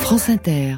France Inter.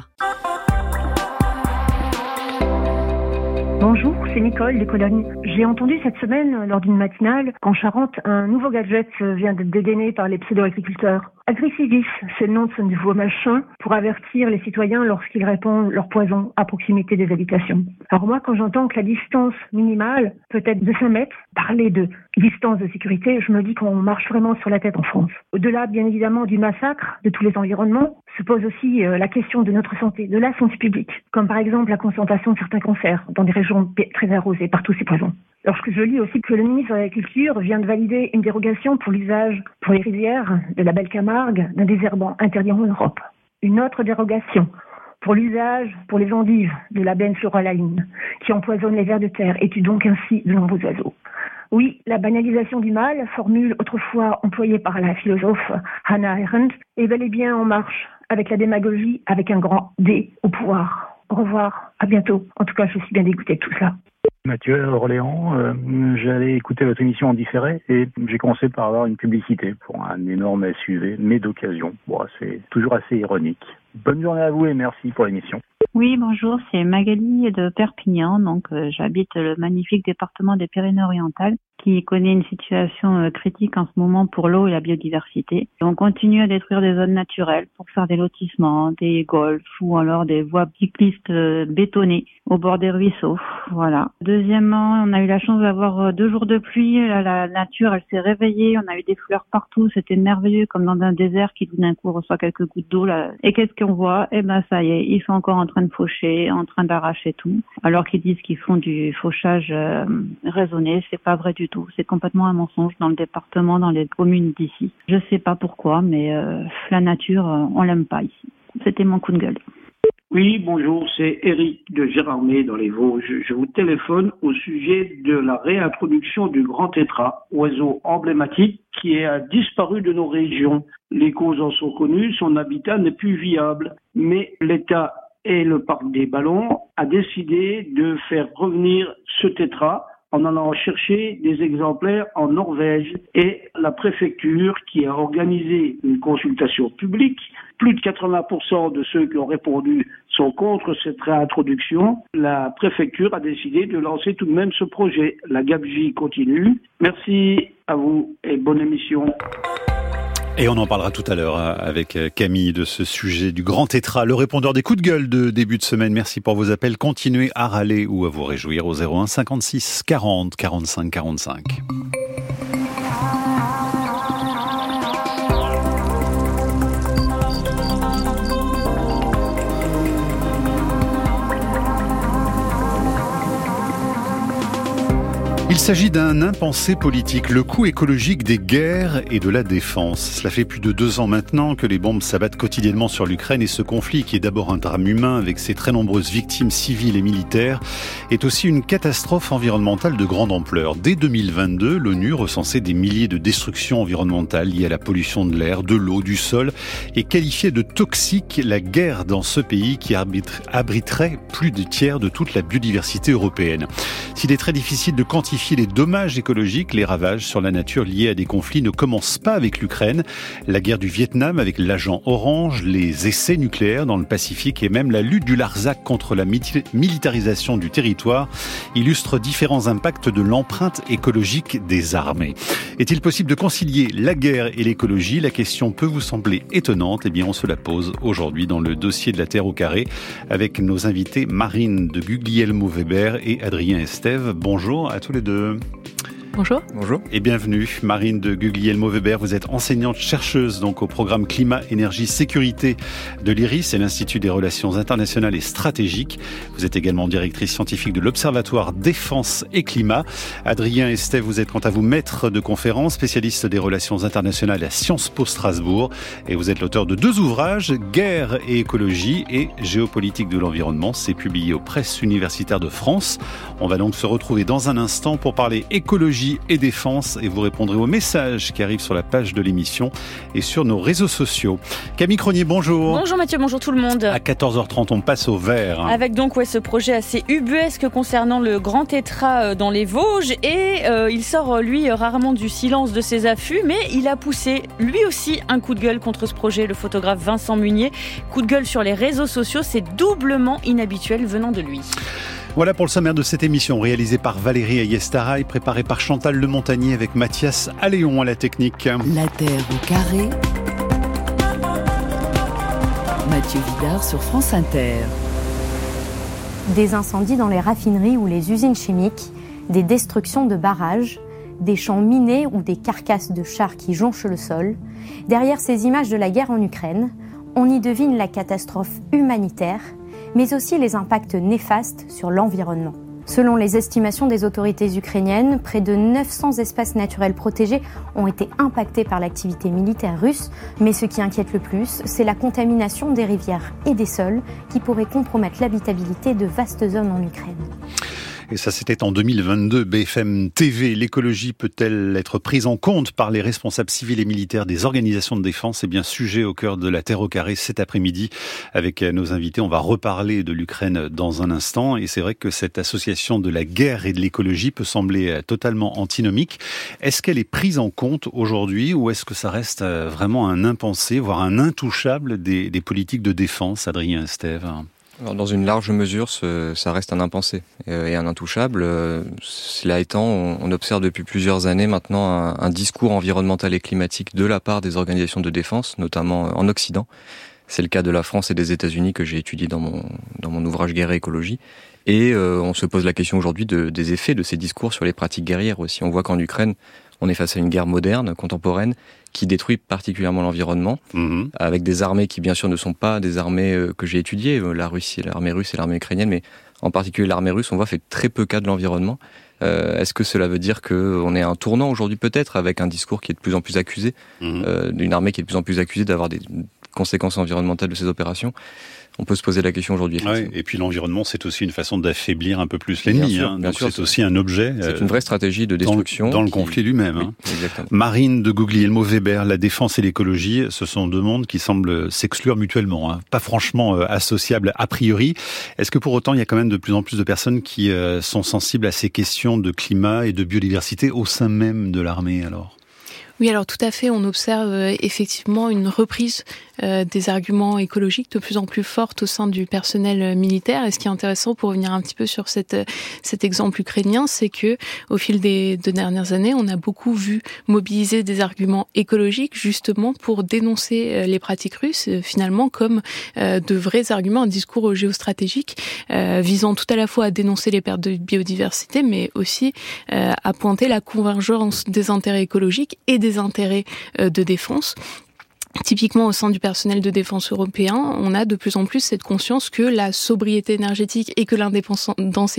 Bonjour, c'est Nicole des Colognes. J'ai entendu cette semaine, lors d'une matinale, qu'en Charente, un nouveau gadget vient d'être dédainé par les pseudo-agriculteurs. Agricivis, c'est le nom de ce nouveau machin pour avertir les citoyens lorsqu'ils répandent leur poison à proximité des habitations. Alors moi, quand j'entends que la distance minimale peut être de 5 mètres, parler de distance de sécurité, je me dis qu'on marche vraiment sur la tête en France. Au-delà, bien évidemment, du massacre de tous les environnements, se pose aussi la question de notre santé, de la santé publique, comme par exemple la concentration de certains cancers dans des régions très arrosées par tous ces poisons. Lorsque je lis aussi que le ministre de l'Agriculture vient de valider une dérogation pour l'usage pour les rizières de la belle Camargue d'un désherbant interdit en Europe. Une autre dérogation pour l'usage pour les endives de la benzfluoralaïne qui empoisonne les vers de terre et tue donc ainsi de nombreux oiseaux. Oui, la banalisation du mal, formule autrefois employée par la philosophe Hannah Arendt, est bel et bien en marche avec la démagogie, avec un grand D au pouvoir. Au revoir, à bientôt. En tout cas, je suis bien dégoûtée de tout cela. Mathieu Orléans, j'allais écouter votre émission en différé et j'ai commencé par avoir une publicité pour un énorme SUV, mais d'occasion. Bon, c'est toujours assez ironique. Bonne journée à vous et merci pour l'émission. Oui, bonjour, c'est Magali de Perpignan. Donc, j'habite le magnifique département des Pyrénées-Orientales qui connaît une situation critique en ce moment pour l'eau et la biodiversité. On continue à détruire des zones naturelles pour faire des lotissements, des golfs ou alors des voies cyclistes bétonnées au bord des ruisseaux. Voilà. Deuxièmement, on a eu la chance d'avoir 2 jours de pluie. La nature, elle s'est réveillée. On a eu des fleurs partout. C'était merveilleux, comme dans un désert qui tout d'un coup reçoit quelques gouttes d'eau là. Et qu'est-ce qu'on voit? Eh ben, ça y est, ils sont encore en train de faucher, en train d'arracher tout. Alors qu'ils disent qu'ils font du fauchage raisonné, c'est pas vrai du tout. C'est complètement un mensonge dans le département, dans les communes d'ici. Je sais pas pourquoi, mais la nature, on l'aime pas ici. C'était mon coup de gueule. Oui, bonjour, c'est Eric de Gérardmer dans les Vosges. Je vous téléphone au sujet de la réintroduction du grand tétras, oiseau emblématique qui a disparu de nos régions. Les causes en sont connues, son habitat n'est plus viable. Mais l'État et le parc des Ballons a décidé de faire revenir ce tétras en allant chercher des exemplaires en Norvège et la préfecture qui a organisé une consultation publique. Plus de 80% de ceux qui ont répondu sont contre cette réintroduction. La préfecture a décidé de lancer tout de même ce projet. La gabegie continue. Merci à vous et bonne émission. Et on en parlera tout à l'heure avec Camille de ce sujet du grand tétras, le répondeur des coups de gueule de début de semaine. Merci pour vos appels. Continuez à râler ou à vous réjouir au 01 56 40 45 45. Il s'agit d'un impensé politique, le coût écologique des guerres et de la défense. Cela fait plus de 2 ans maintenant que les bombes s'abattent quotidiennement sur l'Ukraine et ce conflit, qui est d'abord un drame humain avec ses très nombreuses victimes civiles et militaires, est aussi une catastrophe environnementale de grande ampleur. Dès 2022, l'ONU recensait des milliers de destructions environnementales liées à la pollution de l'air, de l'eau, du sol et qualifiait de toxique la guerre dans ce pays qui abriterait plus du tiers de toute la biodiversité européenne. S'il est très difficile de quantifier les dommages écologiques, les ravages sur la nature liés à des conflits ne commencent pas avec l'Ukraine. La guerre du Vietnam avec l'agent orange, les essais nucléaires dans le Pacifique et même la lutte du Larzac contre la militarisation du territoire illustrent différents impacts de l'empreinte écologique des armées. Est-il possible de concilier la guerre et l'écologie? La question peut vous sembler étonnante. Eh bien, on se la pose aujourd'hui dans le dossier de la Terre au carré avec nos invités Marine de Guglielmo-Weber et Adrien Estève. Bonjour à tous les deux. Bonjour. Bonjour. Et bienvenue. Marine de Guglielmo-Weber, vous êtes enseignante-chercheuse donc au programme Climat, Énergie, Sécurité de l'IRIS et l'Institut des Relations Internationales et Stratégiques. Vous êtes également directrice scientifique de l'Observatoire Défense et Climat. Adrien Estève, vous êtes quant à vous maître de conférences, spécialiste des relations internationales à Sciences Po Strasbourg. Et vous êtes l'auteur de 2 ouvrages, Guerre et écologie et Géopolitique de l'environnement. C'est publié aux Presses universitaires de France. On va donc se retrouver dans un instant pour parler écologie écologie et défense et vous répondrez aux messages qui arrivent sur la page de l'émission et sur nos réseaux sociaux. Camille Cronier, bonjour. Bonjour Mathieu, bonjour tout le monde. À 14h30, on passe au vert. Avec donc ce projet assez ubuesque concernant le Grand Tétras dans les Vosges et il sort lui rarement du silence de ses affûts, mais il a poussé lui aussi un coup de gueule contre ce projet, le photographe Vincent Munier. Coup de gueule sur les réseaux sociaux, c'est doublement inhabituel venant de lui. Voilà pour le sommaire de cette émission, réalisée par Valérie Ayestaraï, préparée par Chantal Le Montagnier avec Mathias Alléon à la technique. La Terre au carré. Mathieu Vidard sur France Inter. Des incendies dans les raffineries ou les usines chimiques, des destructions de barrages, des champs minés ou des carcasses de chars qui jonchent le sol. Derrière ces images de la guerre en Ukraine, on y devine la catastrophe humanitaire, mais aussi les impacts néfastes sur l'environnement. Selon les estimations des autorités ukrainiennes, près de 900 espaces naturels protégés ont été impactés par l'activité militaire russe, mais ce qui inquiète le plus, c'est la contamination des rivières et des sols qui pourrait compromettre l'habitabilité de vastes zones en Ukraine. Et ça, c'était en 2022. BFM TV, l'écologie peut-elle être prise en compte par les responsables civils et militaires des organisations de défense? C'est bien sujet au cœur de la Terre au carré cet après-midi. Avec nos invités, on va reparler de l'Ukraine dans un instant. Et c'est vrai que cette association de la guerre et de l'écologie peut sembler totalement antinomique. Est-ce qu'elle est prise en compte aujourd'hui ou est-ce que ça reste vraiment un impensé, voire un intouchable des politiques de défense, Adrien Estève? Alors, dans une large mesure, ça reste un impensé et un intouchable. Cela étant, on observe depuis plusieurs années maintenant un discours environnemental et climatique de la part des organisations de défense, notamment en Occident. C'est le cas de la France et des États-Unis que j'ai étudié dans mon ouvrage Guerre et écologie. Et on se pose la question aujourd'hui des effets de ces discours sur les pratiques guerrières aussi. On voit qu'en Ukraine, on est face à une guerre moderne, contemporaine, qui détruit particulièrement l'environnement, avec des armées qui bien sûr ne sont pas des armées que j'ai étudiées, l'armée russe et l'armée ukrainienne, mais en particulier l'armée russe, on voit, fait très peu cas de l'environnement. Est-ce que cela veut dire qu'on est à un tournant aujourd'hui peut-être, avec un discours qui est de plus en plus accusé, d'une armée qui est de plus en plus accusée d'avoir des conséquences environnementales de ces opérations? On peut se poser la question aujourd'hui. Ouais, et puis l'environnement, c'est aussi une façon d'affaiblir un peu plus l'ennemi. Donc c'est aussi un objet. C'est une vraie stratégie de destruction. Dans le conflit lui-même. Oui, exactement. Marine de Guglielmo Weber, la défense et l'écologie, ce sont deux mondes qui semblent s'exclure mutuellement. Pas franchement associables a priori. Est-ce que pour autant, il y a quand même de plus en plus de personnes qui sont sensibles à ces questions de climat et de biodiversité au sein même de l'armée alors ? Oui, alors tout à fait, on observe effectivement une reprise des arguments écologiques de plus en plus forte au sein du personnel militaire. Et ce qui est intéressant, pour revenir un petit peu sur cet exemple ukrainien, c'est que au fil des 2 dernières années, on a beaucoup vu mobiliser des arguments écologiques justement pour dénoncer les pratiques russes, finalement comme de vrais arguments, un discours géostratégique visant tout à la fois à dénoncer les pertes de biodiversité, mais aussi à pointer la convergence des intérêts écologiques et des intérêts de défense. Typiquement, au sein du personnel de défense européen, on a de plus en plus cette conscience que la sobriété énergétique et que l'indépendance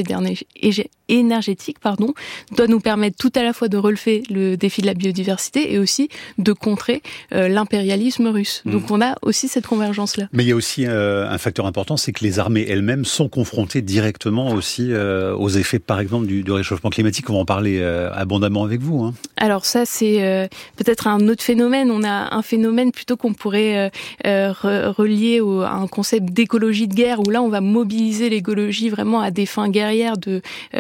énergétique doit nous permettre tout à la fois de relever le défi de la biodiversité et aussi de contrer l'impérialisme russe. Donc on a aussi cette convergence-là. Mais il y a aussi un facteur important, c'est que les armées elles-mêmes sont confrontées directement aussi aux effets, par exemple, du réchauffement climatique. On va en parler abondamment avec vous. Alors ça, c'est peut-être un autre phénomène. On a un phénomène plutôt qu'on pourrait relier à un concept d'écologie de guerre, où là on va mobiliser l'écologie vraiment à des fins guerrières de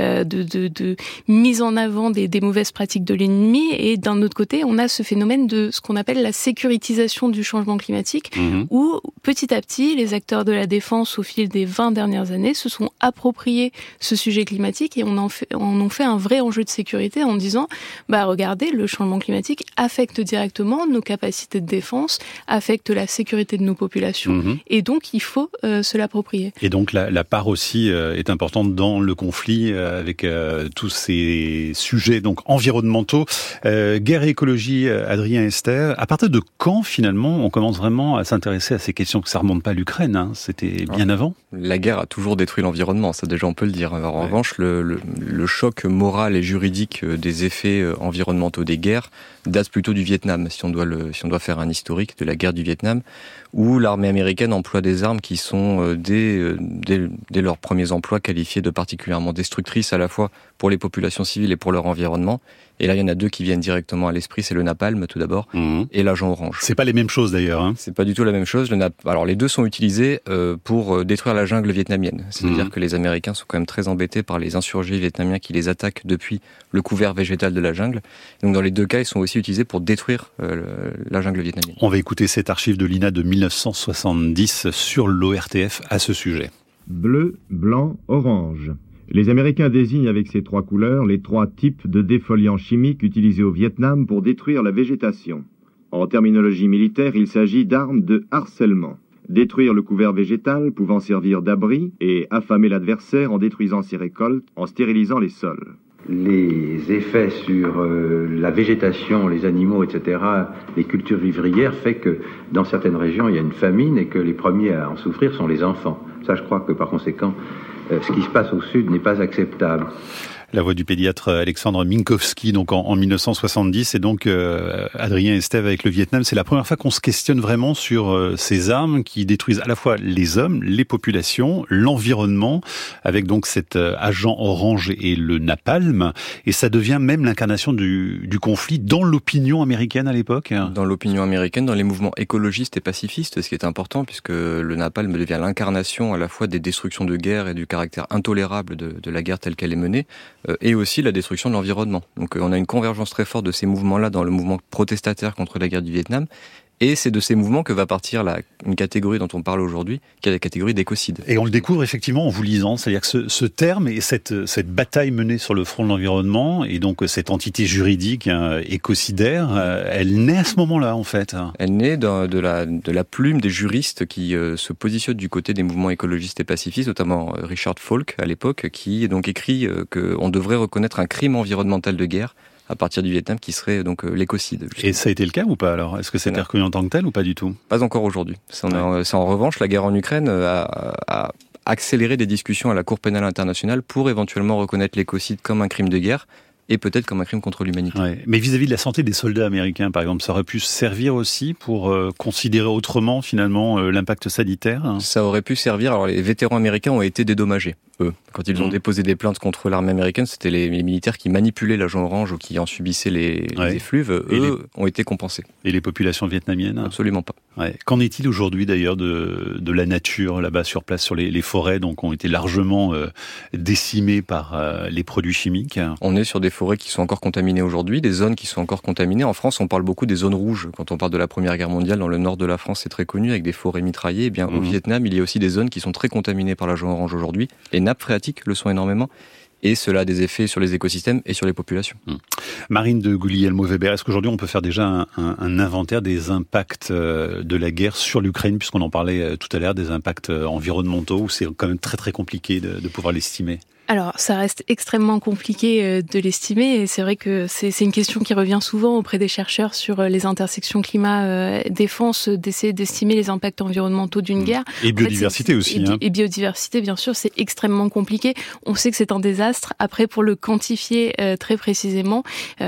mise en avant des mauvaises pratiques de l'ennemi. Et d'un autre côté, on a ce phénomène de ce qu'on appelle la sécurisation du changement climatique, où petit à petit, les acteurs de la défense au fil des 20 dernières années se sont appropriés ce sujet climatique et on en fait un vrai enjeu de sécurité en disant, regardez, le changement climatique affecte directement nos capacités de défense, affecte la sécurité de nos populations, et donc il faut se l'approprier. Et donc la part aussi est importante dans le conflit avec tous ces sujets donc environnementaux. Guerre et écologie, Adrien Estève. À partir de quand finalement on commence vraiment à s'intéresser à ces questions? Que ça remonte pas à l'Ukraine, c'était bien avant. La guerre a toujours détruit l'environnement, ça déjà on peut le dire. Alors, en revanche, le choc moral et juridique des effets environnementaux des guerres date plutôt du Vietnam, si on doit faire un historique de la guerre du Vietnam, où l'armée américaine emploie des armes qui sont dès leurs premiers emplois qualifiées de particulièrement destructrices à la fois pour les populations civiles et pour leur environnement, Et là, il y en a deux qui viennent directement à l'esprit, c'est le napalm tout d'abord, et l'agent orange. C'est pas les mêmes choses d'ailleurs. Hein. C'est pas du tout la même chose. Alors les deux sont utilisés pour détruire la jungle vietnamienne. C'est-à-dire que les Américains sont quand même très embêtés par les insurgés vietnamiens qui les attaquent depuis le couvert végétal de la jungle. Donc dans les deux cas, ils sont aussi utilisés pour détruire la jungle vietnamienne. On va écouter cette archive de l'INA de 1970 sur l'ORTF à ce sujet. Bleu, blanc, orange. Les Américains désignent avec ces trois couleurs les trois types de défoliants chimiques utilisés au Vietnam pour détruire la végétation. En terminologie militaire, il s'agit d'armes de harcèlement. Détruire le couvert végétal pouvant servir d'abri et affamer l'adversaire en détruisant ses récoltes, en stérilisant les sols. Les effets sur la végétation, les animaux, etc., les cultures vivrières, fait que dans certaines régions, il y a une famine et que les premiers à en souffrir sont les enfants. Ça, je crois que par conséquent, ce qui se passe au sud n'est pas acceptable. La voix du pédiatre Alexandre Minkowski, donc en 1970, et donc Adrien Estève avec le Vietnam. C'est la première fois qu'on se questionne vraiment sur ces armes qui détruisent à la fois les hommes, les populations, l'environnement, avec donc cet agent orange et le napalm. Et ça devient même l'incarnation du conflit dans l'opinion américaine à l'époque. Dans l'opinion américaine, dans les mouvements écologistes et pacifistes, ce qui est important, puisque le napalm devient l'incarnation à la fois des destructions de guerre et du caractère intolérable de la guerre telle qu'elle est menée, et aussi la destruction de l'environnement. Donc on a une convergence très forte de ces mouvements-là dans le mouvement protestataire contre la guerre du Vietnam. Et c'est de ces mouvements que va partir une catégorie dont on parle aujourd'hui, qui est la catégorie d'écocide. Et on le découvre effectivement en vous lisant, c'est-à-dire que ce terme et cette bataille menée sur le front de l'environnement, et donc cette entité juridique écocidaire, elle naît à ce moment-là en fait. Elle naît de la plume des juristes qui se positionnent du côté des mouvements écologistes et pacifistes, notamment Richard Falk à l'époque, qui donc écrit qu'on devrait reconnaître un crime environnemental de guerre à partir du Vietnam, qui serait donc l'écocide. Justement. Et ça a été le cas ou pas alors ? Est-ce que c'était reconnu en tant que tel ou pas du tout ? Pas encore aujourd'hui. C'est en revanche, la guerre en Ukraine a accéléré des discussions à la Cour pénale internationale pour éventuellement reconnaître l'écocide comme un crime de guerre et peut-être comme un crime contre l'humanité. Ouais. Mais vis-à-vis de la santé des soldats américains, par exemple, ça aurait pu servir aussi pour considérer autrement finalement l'impact sanitaire ? Ça aurait pu servir. Alors les vétérans américains ont été dédommagés. Eux, quand ils ont déposé des plaintes contre l'armée américaine, c'était les militaires qui manipulaient l'agent orange ou qui en subissaient les effluves. Eux ont été compensés. Et les populations vietnamiennes ? Absolument pas. Ouais. Qu'en est-il aujourd'hui d'ailleurs de la nature là-bas sur place, sur les forêts, donc ont été largement décimées par les produits chimiques ? On est sur des forêts qui sont encore contaminées aujourd'hui, des zones qui sont encore contaminées. En France, on parle beaucoup des zones rouges. Quand on parle de la Première Guerre mondiale, dans le nord de la France, c'est très connu, avec des forêts mitraillées. Eh bien, au Vietnam, il y a aussi des zones qui sont très contaminées par l'agent orange aujourd'hui. Les nappes phréatiques le sont énormément. Et cela a des effets sur les écosystèmes et sur les populations. Marine de Guglielmo-Weber, est-ce qu'aujourd'hui on peut faire déjà un inventaire des impacts de la guerre sur l'Ukraine, puisqu'on en parlait tout à l'heure, des impacts environnementaux, où c'est quand même très très compliqué de pouvoir l'estimer ? Alors, ça reste extrêmement compliqué de l'estimer et c'est vrai que c'est une question qui revient souvent auprès des chercheurs sur les intersections climat-défense, d'essayer d'estimer les impacts environnementaux d'une guerre. Et biodiversité aussi. Et biodiversité, bien sûr, c'est extrêmement compliqué. On sait que c'est un désastre. Après, pour le quantifier très précisément,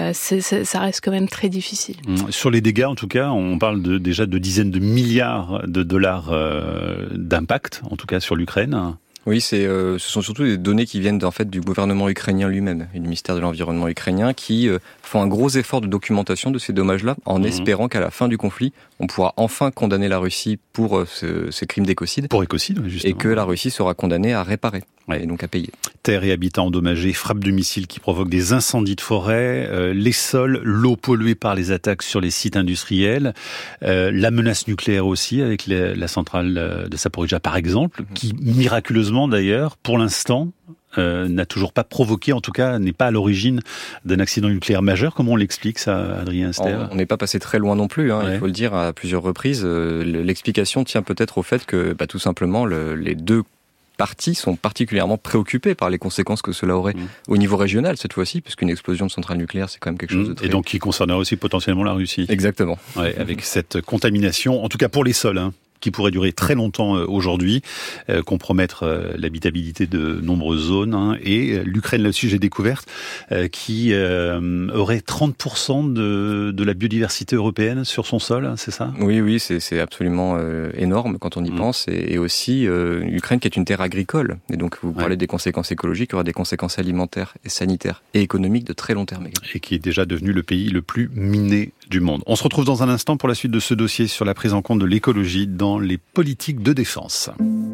ça reste quand même très difficile. Sur les dégâts, en tout cas, on parle déjà de dizaines de milliards de dollars d'impact, en tout cas sur l'Ukraine. Oui, ce sont surtout des données qui viennent en fait du gouvernement ukrainien lui-même et du ministère de l'Environnement ukrainien qui font un gros effort de documentation de ces dommages-là en espérant qu'à la fin du conflit, on pourra enfin condamner la Russie pour ces crimes d'écocide. Pour écocide, justement. Et que la Russie sera condamnée à réparer. Et donc à payer. Terres et habitats endommagés, frappes de missiles qui provoquent des incendies de forêt, les sols, l'eau polluée par les attaques sur les sites industriels, la menace nucléaire aussi avec la centrale de Zaporijia par exemple, qui miraculeusement d'ailleurs, pour l'instant, n'a toujours pas provoqué, en tout cas n'est pas à l'origine d'un accident nucléaire majeur. Comment on l'explique ça, Adrien Estève ? On n'est pas passé très loin non plus, il faut le dire à plusieurs reprises. L'explication tient peut-être au fait que tout simplement les deux parties sont particulièrement préoccupées par les conséquences que cela aurait au niveau régional cette fois-ci, puisqu'une explosion de centrale nucléaire, c'est quand même quelque chose de très... Et donc qui concernerait aussi potentiellement la Russie. Exactement. Ouais, avec cette contamination, en tout cas pour les sols. qui pourrait durer très longtemps aujourd'hui, compromettre l'habitabilité de nombreuses zones. Et l'Ukraine, là-dessus, j'ai découvert, qui aurait 30% de la biodiversité européenne sur son sol, c'est ça ? Oui, c'est absolument énorme quand on y pense. Et aussi, l'Ukraine qui est une terre agricole. Et donc, vous parlez des conséquences écologiques, il y aura des conséquences alimentaires et sanitaires et économiques de très long terme. Et qui est déjà devenu le pays le plus miné du monde. On se retrouve dans un instant pour la suite de ce dossier sur la prise en compte de l'écologie dans les politiques de défense.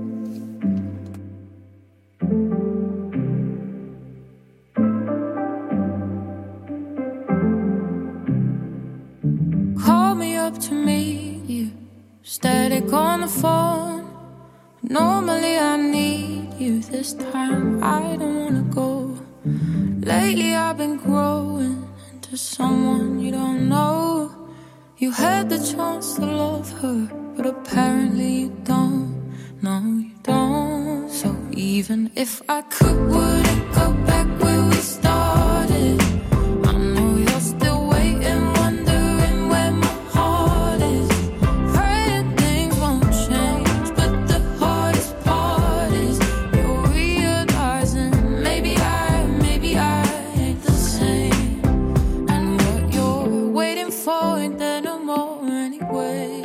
Call me up to meet you, static on the phone. Normally I need you, this time I don't wanna go. Lately I've been growing into someone you don't know. You had the chance to love her, but apparently you don't. No, you don't. So even if I could, would it go back where we started? I know you're still waiting, wondering where my heart is. Praying things won't change, but the hardest part is you're realizing maybe I ain't the same. And what you're waiting for ain't there no more anyway.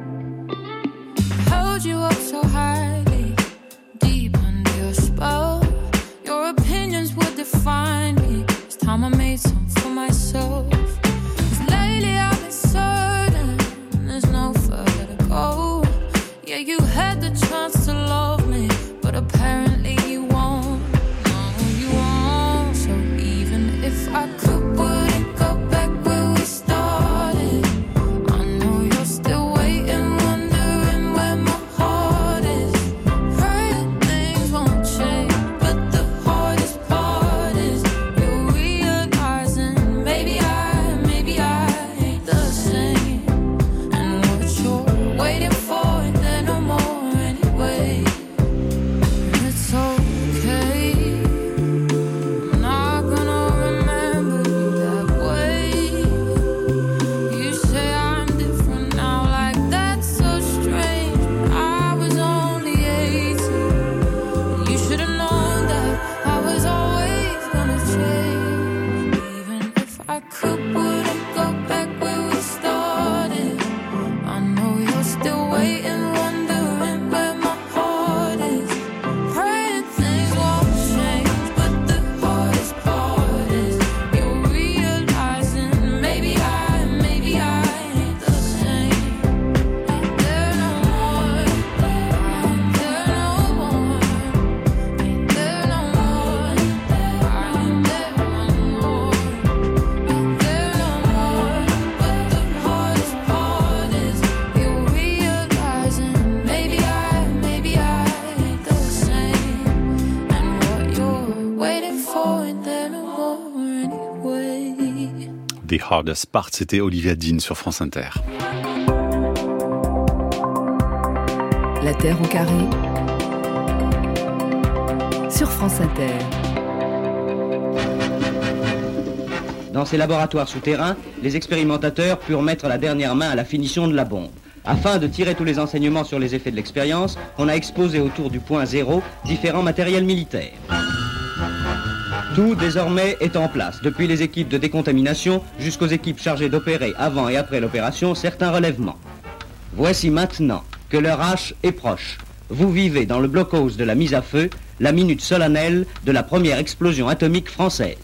Held you up so highly, deep under your spell. Your opinions would define me. It's time I made some for myself. 'Cause lately I've been certain there's no further to go. Yeah, you had the chance to love me, but apparently you won't. No, you won't. So even if I could, would it go back where we started? I know you're still waiting, wondering where my heart is. Praying things won't change, but the hardest part is you're realizing maybe I ain't the same. And what you're waiting for ain't there no more anyway. And it's okay, I'm not gonna remember you that way. You say I'm different now, like that's so strange. I was only 18. You should have known that I was always gonna change. Even if I could, would I go back where we started? I know you're still waiting, wondering where my heart is. Praying things won't change, but the hardest part is you're realizing maybe I ain't the same. Ain't there no more? Ain't there no more? Ain't there no more? Ain't there no more? Ain't there no more? But the hardest part is you're realizing maybe I ain't the same. And what you're waiting for ain't there no more anyway. The Hardest Part, c'était Olivia Dean sur France Inter. La Terre au carré sur France Inter. Dans ces laboratoires souterrains, les expérimentateurs purent mettre la dernière main à la finition de la bombe. Afin de tirer tous les enseignements sur les effets de l'expérience, on a exposé autour du point zéro différents matériels militaires. Tout désormais est en place, depuis les équipes de décontamination jusqu'aux équipes chargées d'opérer avant et après l'opération certains relèvements. Voici maintenant que l'heure H est proche. Vous vivez dans le blockhaus de la mise à feu la minute solennelle de la première explosion atomique française.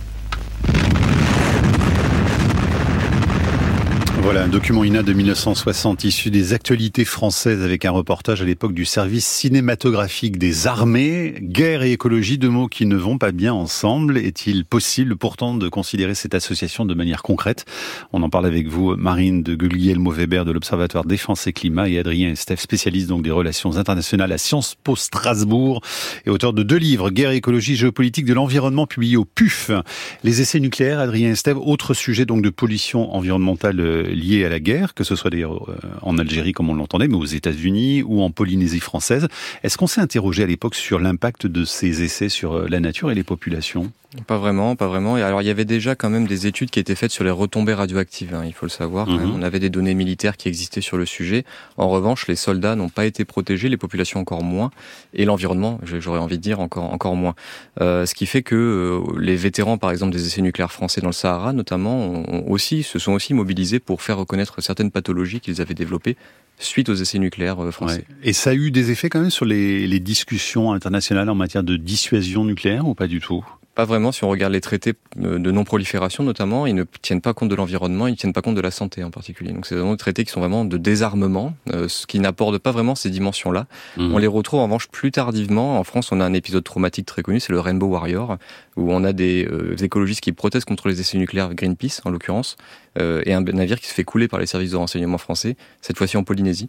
Voilà, un document INA de 1960 issu des actualités françaises avec un reportage à l'époque du service cinématographique des armées. Guerre et écologie, deux mots qui ne vont pas bien ensemble. Est-il possible pourtant de considérer cette association de manière concrète? On en parle avec vous, Marine de Guglielmo-Weber de l'Observatoire Défense et Climat et Adrien Estève, spécialiste donc des relations internationales à Sciences Po Strasbourg et auteur de 2 livres, Guerre et écologie, géopolitique de l'environnement, publié au PUF. Les essais nucléaires, Adrien Estève, autre sujet donc de pollution environnementale liées à la guerre, que ce soit d'ailleurs en Algérie comme on l'entendait, mais aux États-Unis ou en Polynésie française. Est-ce qu'on s'est interrogé à l'époque sur l'impact de ces essais sur la nature et les populations ? Pas vraiment. Et alors, il y avait déjà quand même des études qui étaient faites sur les retombées radioactives, il faut le savoir. On avait des données militaires qui existaient sur le sujet. En revanche, les soldats n'ont pas été protégés, les populations encore moins, et l'environnement, j'aurais envie de dire, encore moins. Ce qui fait que les vétérans, par exemple, des essais nucléaires français dans le Sahara, notamment, se sont aussi mobilisés pour faire reconnaître certaines pathologies qu'ils avaient développées suite aux essais nucléaires français. Ouais. Et ça a eu des effets quand même sur les discussions internationales en matière de dissuasion nucléaire ou pas du tout ? Pas vraiment, si on regarde les traités de non-prolifération notamment, ils ne tiennent pas compte de l'environnement, ils ne tiennent pas compte de la santé en particulier. Donc c'est vraiment des traités qui sont vraiment de désarmement, ce qui n'aborde pas vraiment ces dimensions-là. On les retrouve en revanche plus tardivement. En France, on a un épisode traumatique très connu, c'est le Rainbow Warrior, où on a des écologistes qui protestent contre les essais nucléaires, Greenpeace en l'occurrence, et un navire qui se fait couler par les services de renseignement français, cette fois-ci en Polynésie.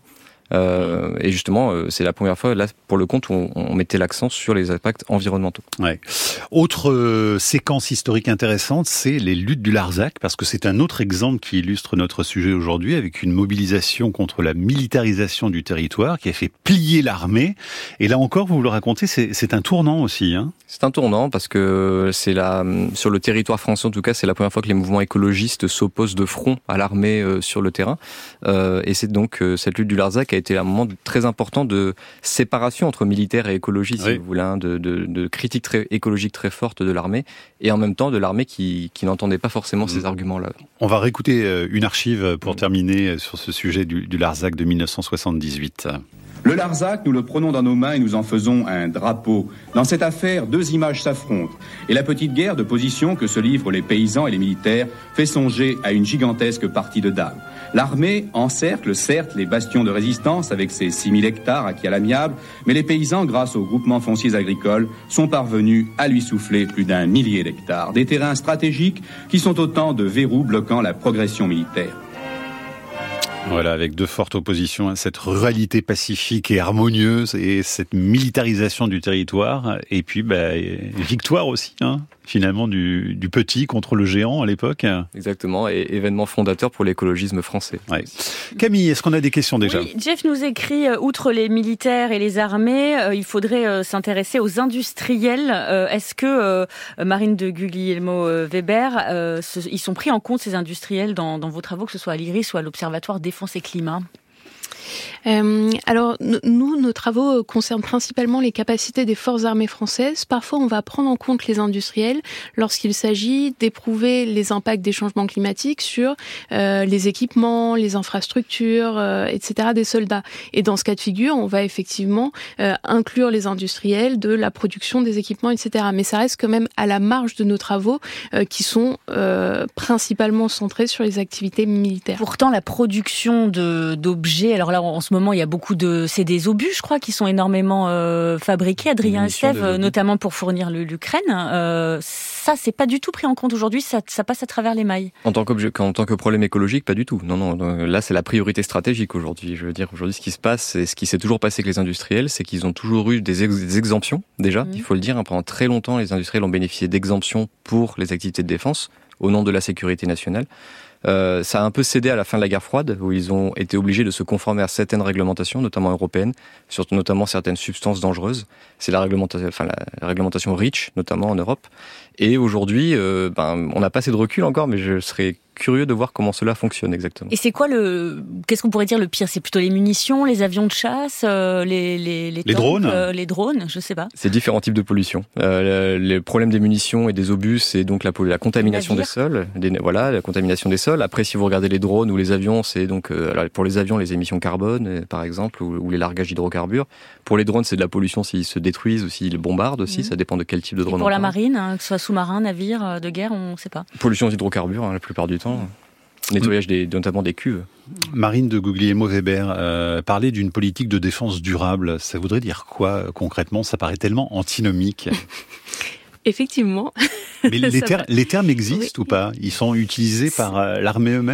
Et justement, c'est la première fois, là, pour le compte, où on mettait l'accent sur les impacts environnementaux. Ouais. Autre séquence historique intéressante, c'est les luttes du Larzac, parce que c'est un autre exemple qui illustre notre sujet aujourd'hui, avec une mobilisation contre la militarisation du territoire qui a fait plier l'armée. Et là encore, vous le racontez, c'est un tournant aussi. C'est un tournant parce que sur le territoire français, en tout cas, c'est la première fois que les mouvements écologistes s'opposent de front à l'armée sur le terrain. Et c'est donc cette lutte du Larzac a été un moment très important de séparation entre militaires et écologie, si vous voulez, de critique écologique très forte de l'armée, et en même temps de l'armée qui n'entendait pas forcément ces arguments-là. On va réécouter une archive pour terminer sur ce sujet du Larzac de 1978. Le Larzac, nous le prenons dans nos mains et nous en faisons un drapeau. Dans cette affaire, deux images s'affrontent. Et la petite guerre de position que se livrent les paysans et les militaires fait songer à une gigantesque partie de dames. L'armée encercle, certes, les bastions de résistance avec ses 6000 hectares acquis à l'amiable, mais les paysans, grâce aux groupements fonciers agricoles, sont parvenus à lui souffler plus d'1 millier d'hectares. Des terrains stratégiques qui sont autant de verrous bloquant la progression militaire. Voilà, avec de fortes oppositions à cette ruralité pacifique et harmonieuse et cette militarisation du territoire. Et puis, victoire aussi, finalement, du petit contre le géant à l'époque. Exactement, et événement fondateur pour l'écologisme français. Ouais. Camille, est-ce qu'on a des questions déjà ? Oui, Jeff nous écrit, outre les militaires et les armées, il faudrait s'intéresser aux industriels. Est-ce que, Marine de Guglielmo Weber, ils sont pris en compte, ces industriels, dans vos travaux, que ce soit à l'IRIS ou à l'Observatoire Défense et Climat ? Alors, nos travaux concernent principalement les capacités des forces armées françaises. Parfois, on va prendre en compte les industriels lorsqu'il s'agit d'éprouver les impacts des changements climatiques sur les équipements, les infrastructures, etc. des soldats. Et dans ce cas de figure, on va effectivement inclure les industriels de la production des équipements, etc. Mais ça reste quand même à la marge de nos travaux qui sont principalement centrés sur les activités militaires. Pourtant, la production d'objets, alors là, en ce moment, il y a beaucoup c'est des obus, je crois, qui sont énormément fabriqués. Adrien Estève, notamment pour fournir l'Ukraine. Ça, c'est pas du tout pris en compte aujourd'hui. Ça passe à travers les mailles. En tant que problème écologique, pas du tout. Non. Là, c'est la priorité stratégique aujourd'hui. Je veux dire, aujourd'hui, ce qui se passe, et ce qui s'est toujours passé avec les industriels, c'est qu'ils ont toujours eu des exemptions. Déjà, il faut le dire. Pendant très longtemps, les industriels ont bénéficié d'exemptions pour les activités de défense au nom de la sécurité nationale. Ça a un peu cédé à la fin de la guerre froide, où ils ont été obligés de se conformer à certaines réglementations, notamment européennes, surtout notamment certaines substances dangereuses. C'est la réglementation REACH, notamment en Europe. Et aujourd'hui, on n'a pas assez de recul encore, mais je serais curieux de voir comment cela fonctionne exactement. Et c'est quoi qu'est-ce qu'on pourrait dire le pire ? C'est plutôt les munitions, les avions de chasse, les drones, les drones, je sais pas. C'est différents types de pollution. Le problème des munitions et des obus, c'est donc la contamination des sols. La contamination des sols. Après, si vous regardez les drones ou les avions, c'est donc pour les avions les émissions carbone, par exemple, ou les largages d'hydrocarbures. Pour les drones, c'est de la pollution s'ils se détruisent ou s'ils bombardent aussi. Ça dépend de quel type de drone. Et pour la marine, que ce soit sous-marin, navire, de guerre, on ne sait pas. Pollution d'hydrocarbures, la plupart du temps. Nettoyage notamment des cuves. Marine de Guglielmo Weber, parler d'une politique de défense durable, ça voudrait dire quoi concrètement ? Ça paraît tellement antinomique. Effectivement. Mais les termes existent ou pas ? Ils sont utilisés par l'armée eux-mêmes ?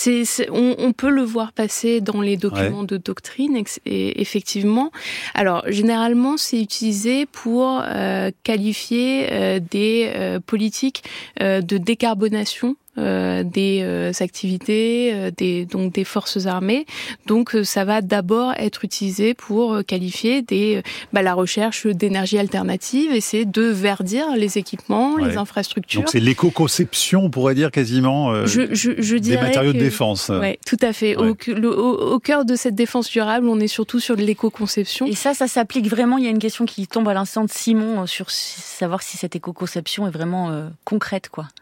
On peut le voir passer dans les documents de doctrine, et effectivement. Alors, généralement, c'est utilisé pour qualifier des politiques de décarbonation des activités donc des forces armées. Donc ça va d'abord être utilisé pour qualifier la recherche d'énergie alternative, essayer de verdir les équipements, les infrastructures. Donc c'est l'éco-conception, on pourrait dire quasiment je des matériaux de défense. Oui, tout à fait. Ouais. Au cœur de cette défense durable, on est surtout sur de l'éco-conception. Et ça s'applique vraiment. Il y a une question qui tombe à l'instant de Simon sur savoir si cette éco-conception est vraiment concrète, quoi.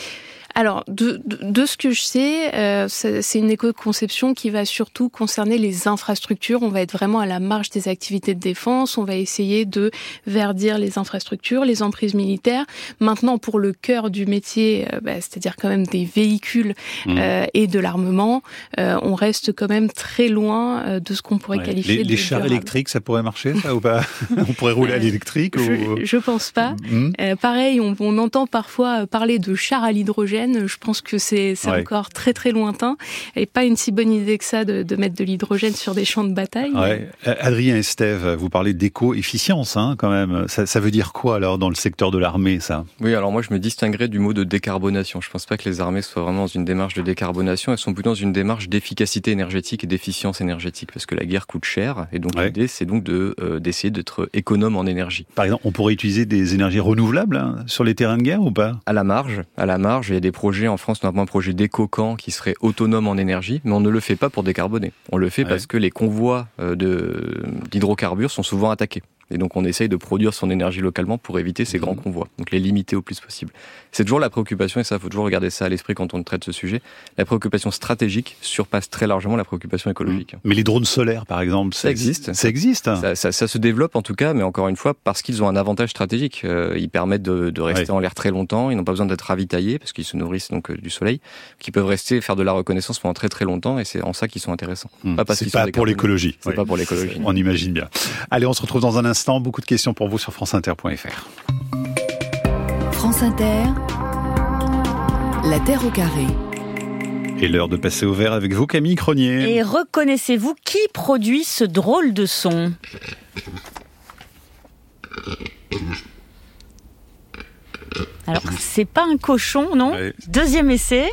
Alors, de ce que je sais, c'est une éco-conception qui va surtout concerner les infrastructures. On va être vraiment à la marge des activités de défense. On va essayer de verdir les infrastructures, les emprises militaires. Maintenant, pour le cœur du métier, c'est-à-dire quand même des véhicules et de l'armement, on reste quand même très loin de ce qu'on pourrait qualifier de les chars durable. électriques, ça pourrait marcher, ça, ou pas? On pourrait rouler à l'électrique Je pense pas. Pareil, on entend parfois parler de chars à l'hydrogène. Je pense que c'est encore très très lointain et pas une si bonne idée que ça de mettre de l'hydrogène sur des champs de bataille. Ouais. Adrien et Steve, vous parlez d'éco-efficience quand même. Ça veut dire quoi alors dans le secteur de l'armée, ça? Oui, alors moi je me distinguerais du mot de décarbonation. Je pense pas que les armées soient vraiment dans une démarche de décarbonation. Elles sont plutôt dans une démarche d'efficacité énergétique et d'efficience énergétique parce que la guerre coûte cher et donc l'idée c'est donc d'essayer d'être économe en énergie. Par exemple, on pourrait utiliser des énergies renouvelables sur les terrains de guerre ou pas? À la marge, il y a des projets en France, notamment un projet d'éco-camp qui serait autonome en énergie, mais on ne le fait pas pour décarboner. On le fait parce que les convois d'hydrocarbures sont souvent attaqués. Et donc on essaye de produire son énergie localement pour éviter ces grands convois, donc les limiter au plus possible. C'est toujours la préoccupation, et ça, il faut toujours regarder ça à l'esprit quand on traite ce sujet. La préoccupation stratégique surpasse très largement la préoccupation écologique. Mais les drones solaires, par exemple, ça existe. Ça existe. Ça se développe en tout cas, mais encore une fois, parce qu'ils ont un avantage stratégique. Ils permettent de rester en l'air très longtemps, ils n'ont pas besoin d'être ravitaillés, parce qu'ils se nourrissent donc du soleil, qui peuvent rester, faire de la reconnaissance pendant très très longtemps, et c'est en ça qu'ils sont intéressants. C'est pas pour l'écologie. C'est pas pour l'écologie. On imagine bien. Allez, on se retrouve dans un instant. Beaucoup de questions pour vous sur franceinter.fr. France Inter, la Terre au carré. Et l'heure de passer au vert avec vous, Camille Cronier. Et reconnaissez-vous qui produit ce drôle de son ? Alors, c'est pas un cochon, non ? Ouais. Deuxième essai.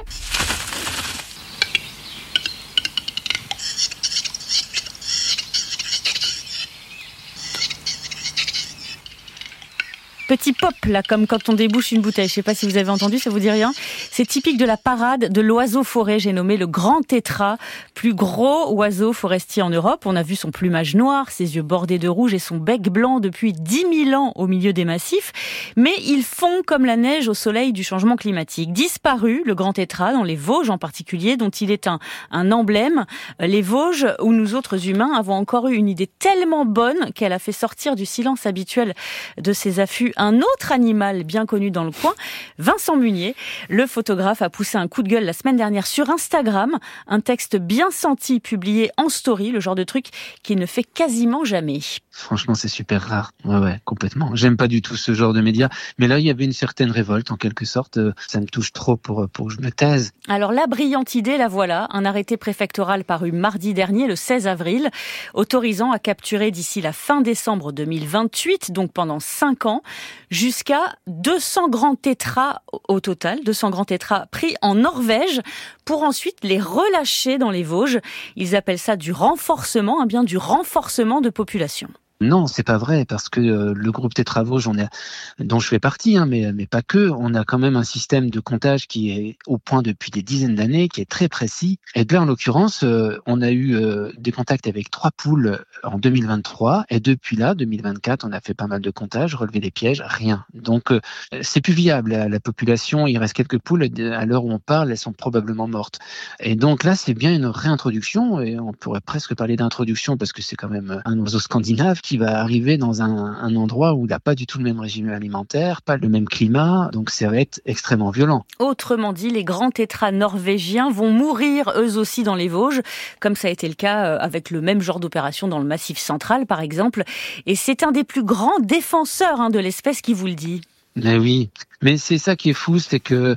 Petit pop, là, comme quand on débouche une bouteille. Je ne sais pas si vous avez entendu, ça vous dit rien. C'est typique de la parade de l'oiseau forêt. J'ai nommé le grand tétras, plus gros oiseau forestier en Europe. On a vu son plumage noir, ses yeux bordés de rouge et son bec blanc depuis 10 000 ans au milieu des massifs. Mais ils fond comme la neige au soleil du changement climatique. Disparu, le grand tétras, dans les Vosges en particulier, dont il est un emblème. Les Vosges, où nous autres humains avons encore eu une idée tellement bonne qu'elle a fait sortir du silence habituel de ses affûts un autre animal bien connu dans le coin, Vincent Munier. Le photographe a poussé un coup de gueule la semaine dernière sur Instagram, un texte bien senti publié en story, le genre de truc qu'il ne fait quasiment jamais. Franchement, c'est super rare. Ouais, complètement. J'aime pas du tout ce genre de médias. Mais là, il y avait une certaine révolte, en quelque sorte. Ça me touche trop pour que je me taise. Alors, la brillante idée, la voilà. Un arrêté préfectoral paru mardi dernier, le 16 avril, autorisant à capturer d'ici la fin décembre 2028, donc pendant 5 ans, jusqu'à 200 grands tétras au total, 200 grands tétras pris en Norvège pour ensuite les relâcher dans les Vosges. Ils appellent ça du renforcement, bien du renforcement de population. Non, c'est pas vrai, parce que le groupe Tétras Vosges, dont je fais partie, mais pas que, on a quand même un système de comptage qui est au point depuis des dizaines d'années, qui est très précis. Et là, en l'occurrence, on a eu des contacts avec 3 poules en 2023, et depuis là, 2024, on a fait pas mal de comptages, relevé des pièges, rien. Donc, c'est plus viable. La population, il reste quelques poules, à l'heure où on parle, elles sont probablement mortes. Et donc là, c'est bien une réintroduction, et on pourrait presque parler d'introduction, parce que c'est quand même un oiseau scandinave qui va arriver dans un endroit où il n'a pas du tout le même régime alimentaire, pas le même climat, donc ça va être extrêmement violent. Autrement dit, les grands tétras norvégiens vont mourir eux aussi dans les Vosges, comme ça a été le cas avec le même genre d'opération dans le Massif central par exemple, et c'est un des plus grands défenseurs de l'espèce qui vous le dit. Mais oui, mais c'est ça qui est fou, c'est que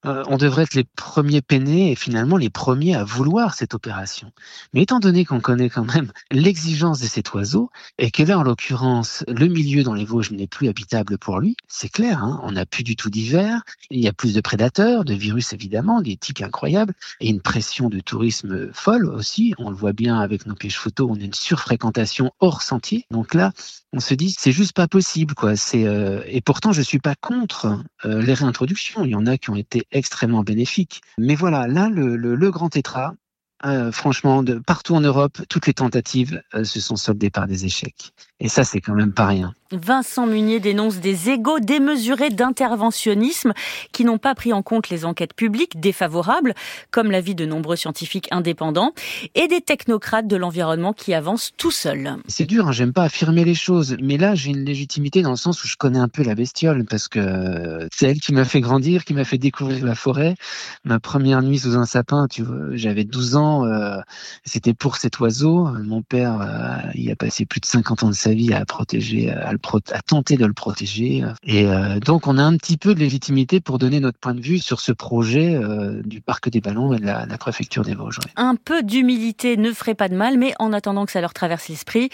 on devrait être les premiers peinés et finalement les premiers à vouloir cette opération. Mais étant donné qu'on connaît quand même l'exigence de cet oiseau et que là, en l'occurrence, le milieu dans les Vosges n'est plus habitable pour lui, c'est clair, on n'a plus du tout d'hiver, il y a plus de prédateurs, de virus évidemment, des tiques incroyables et une pression de tourisme folle aussi. On le voit bien avec nos pièges photos, on a une surfréquentation hors sentier. Donc là, on se dit, c'est juste pas possible, quoi. Et pourtant, je suis pas contre les réintroductions. Il y en a qui ont été extrêmement bénéfiques. Mais voilà, là, le grand tétra, franchement, partout en Europe, toutes les tentatives se sont soldées par des échecs. Et ça, c'est quand même pas rien. Vincent Munier dénonce des égos démesurés d'interventionnisme qui n'ont pas pris en compte les enquêtes publiques défavorables, comme l'avis de nombreux scientifiques indépendants, et des technocrates de l'environnement qui avancent tout seuls. C'est dur, j'aime pas affirmer les choses, mais là, j'ai une légitimité dans le sens où je connais un peu la bestiole, parce que c'est elle qui m'a fait grandir, qui m'a fait découvrir la forêt. Ma première nuit sous un sapin, tu vois, j'avais 12 ans, c'était pour cet oiseau. Mon père, il a passé plus de 50 ans de sa vie à protéger, à tenter de le protéger. Et donc, on a un petit peu de légitimité pour donner notre point de vue sur ce projet du Parc des Ballons et de la préfecture des Vosges. Ouais. Un peu d'humilité ne ferait pas de mal, mais en attendant que ça leur traverse l'esprit,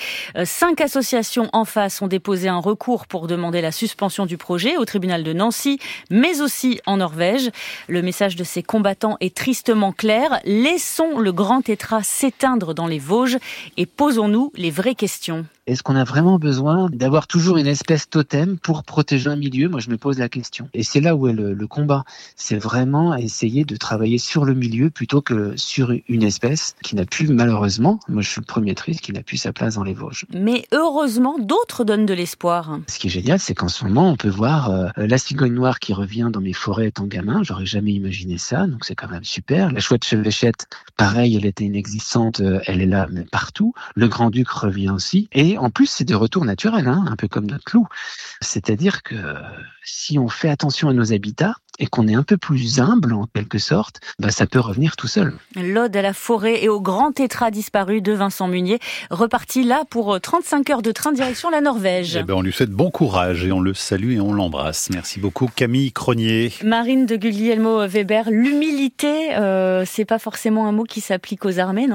5 associations en face ont déposé un recours pour demander la suspension du projet au tribunal de Nancy, mais aussi en Norvège. Le message de ces combattants est tristement clair. Laissons le grand tétra s'éteindre dans les Vosges et posons-nous les vraies questions. Est-ce qu'on a vraiment besoin d'avoir toujours une espèce totem pour protéger un milieu ? Moi, je me pose la question. Et c'est là où est le combat. C'est vraiment essayer de travailler sur le milieu plutôt que sur une espèce qui n'a plus, malheureusement, moi je suis le premier triste, qui n'a plus sa place dans les Vosges. Mais heureusement, d'autres donnent de l'espoir. Ce qui est génial, c'est qu'en ce moment, on peut voir la cigogne noire qui revient dans mes forêts étant gamin. J'aurais jamais imaginé ça, donc c'est quand même super. La chouette chevêchette, pareil, elle était inexistante, elle est là mais partout. Le grand-duc revient aussi. Et en plus, c'est de retour naturel, un peu comme notre loup. C'est-à-dire que si on fait attention à nos habitats et qu'on est un peu plus humble, en quelque sorte, ça peut revenir tout seul. L'ode à la forêt et au grand tétra disparu de Vincent Munier, reparti là pour 35 heures de train direction la Norvège. On lui souhaite bon courage et on le salue et on l'embrasse. Merci beaucoup Camille Cronier. Marine de Guglielmo Weber, l'humilité, c'est pas forcément un mot qui s'applique aux armées, non ?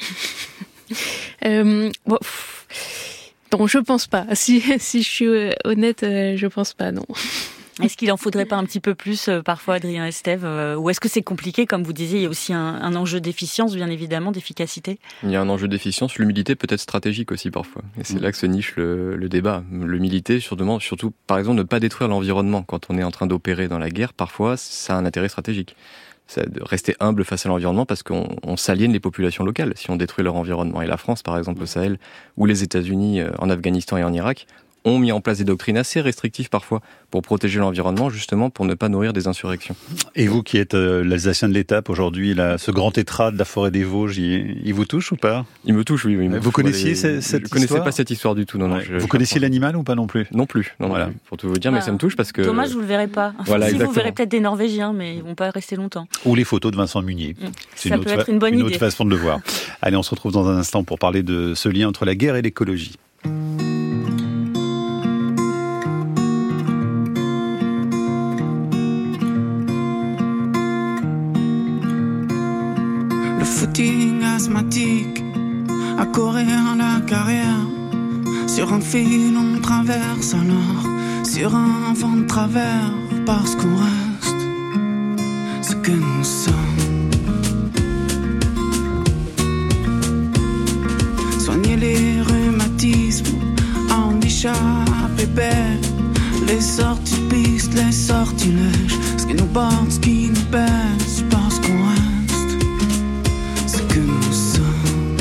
Non, je pense pas. Si je suis honnête, je pense pas, non. Est-ce qu'il en faudrait pas un petit peu plus parfois, Adrien Estève, ou est-ce que c'est compliqué, comme vous disiez, il y a aussi un enjeu d'efficience, bien évidemment, d'efficacité ? Il y a un enjeu d'efficience, l'humilité peut être stratégique aussi parfois. Et c'est là que se niche le débat. L'humilité, surtout, par exemple, ne pas détruire l'environnement. Quand on est en train d'opérer dans la guerre, parfois, ça a un intérêt stratégique. C'est de rester humble face à l'environnement parce qu'on s'aliène les populations locales si on détruit leur environnement. Et la France, par exemple, au Sahel, ou les États-Unis en Afghanistan et en Irak, ont mis en place des doctrines assez restrictives parfois pour protéger l'environnement, justement pour ne pas nourrir des insurrections. Et vous qui êtes l'Alsacien de l'étape aujourd'hui, ce grand tétra de la forêt des Vosges, il vous touche ou pas ? Il me touche, oui. Vous connaissiez cette histoire ? Je ne connaissais pas cette histoire du tout. Non, vous connaissiez l'animal ou pas non plus ? Non plus. Non, voilà. Pour tout vous dire, mais ça me touche parce que... Dommage, vous le verrez pas. Voilà, si exactement. vous verrez peut-être des Norvégiens, mais ils vont pas rester longtemps. Ou les photos de Vincent Munier. Ça peut être une bonne idée. Une autre façon de le voir. Allez, on se retrouve dans un instant pour parler de ce lien entre la guerre et l'écologie. Footing asthmatique, à courir la carrière. Sur un fil on traverse alors, sur un vent de travers, parce qu'on reste ce que nous sommes. Soigner les rhumatismes, en échappée belle. Les sorties de piste, les sortilèges, ce qui nous porte, ce qui nous baisse, parce qu'on reste que nous sommes.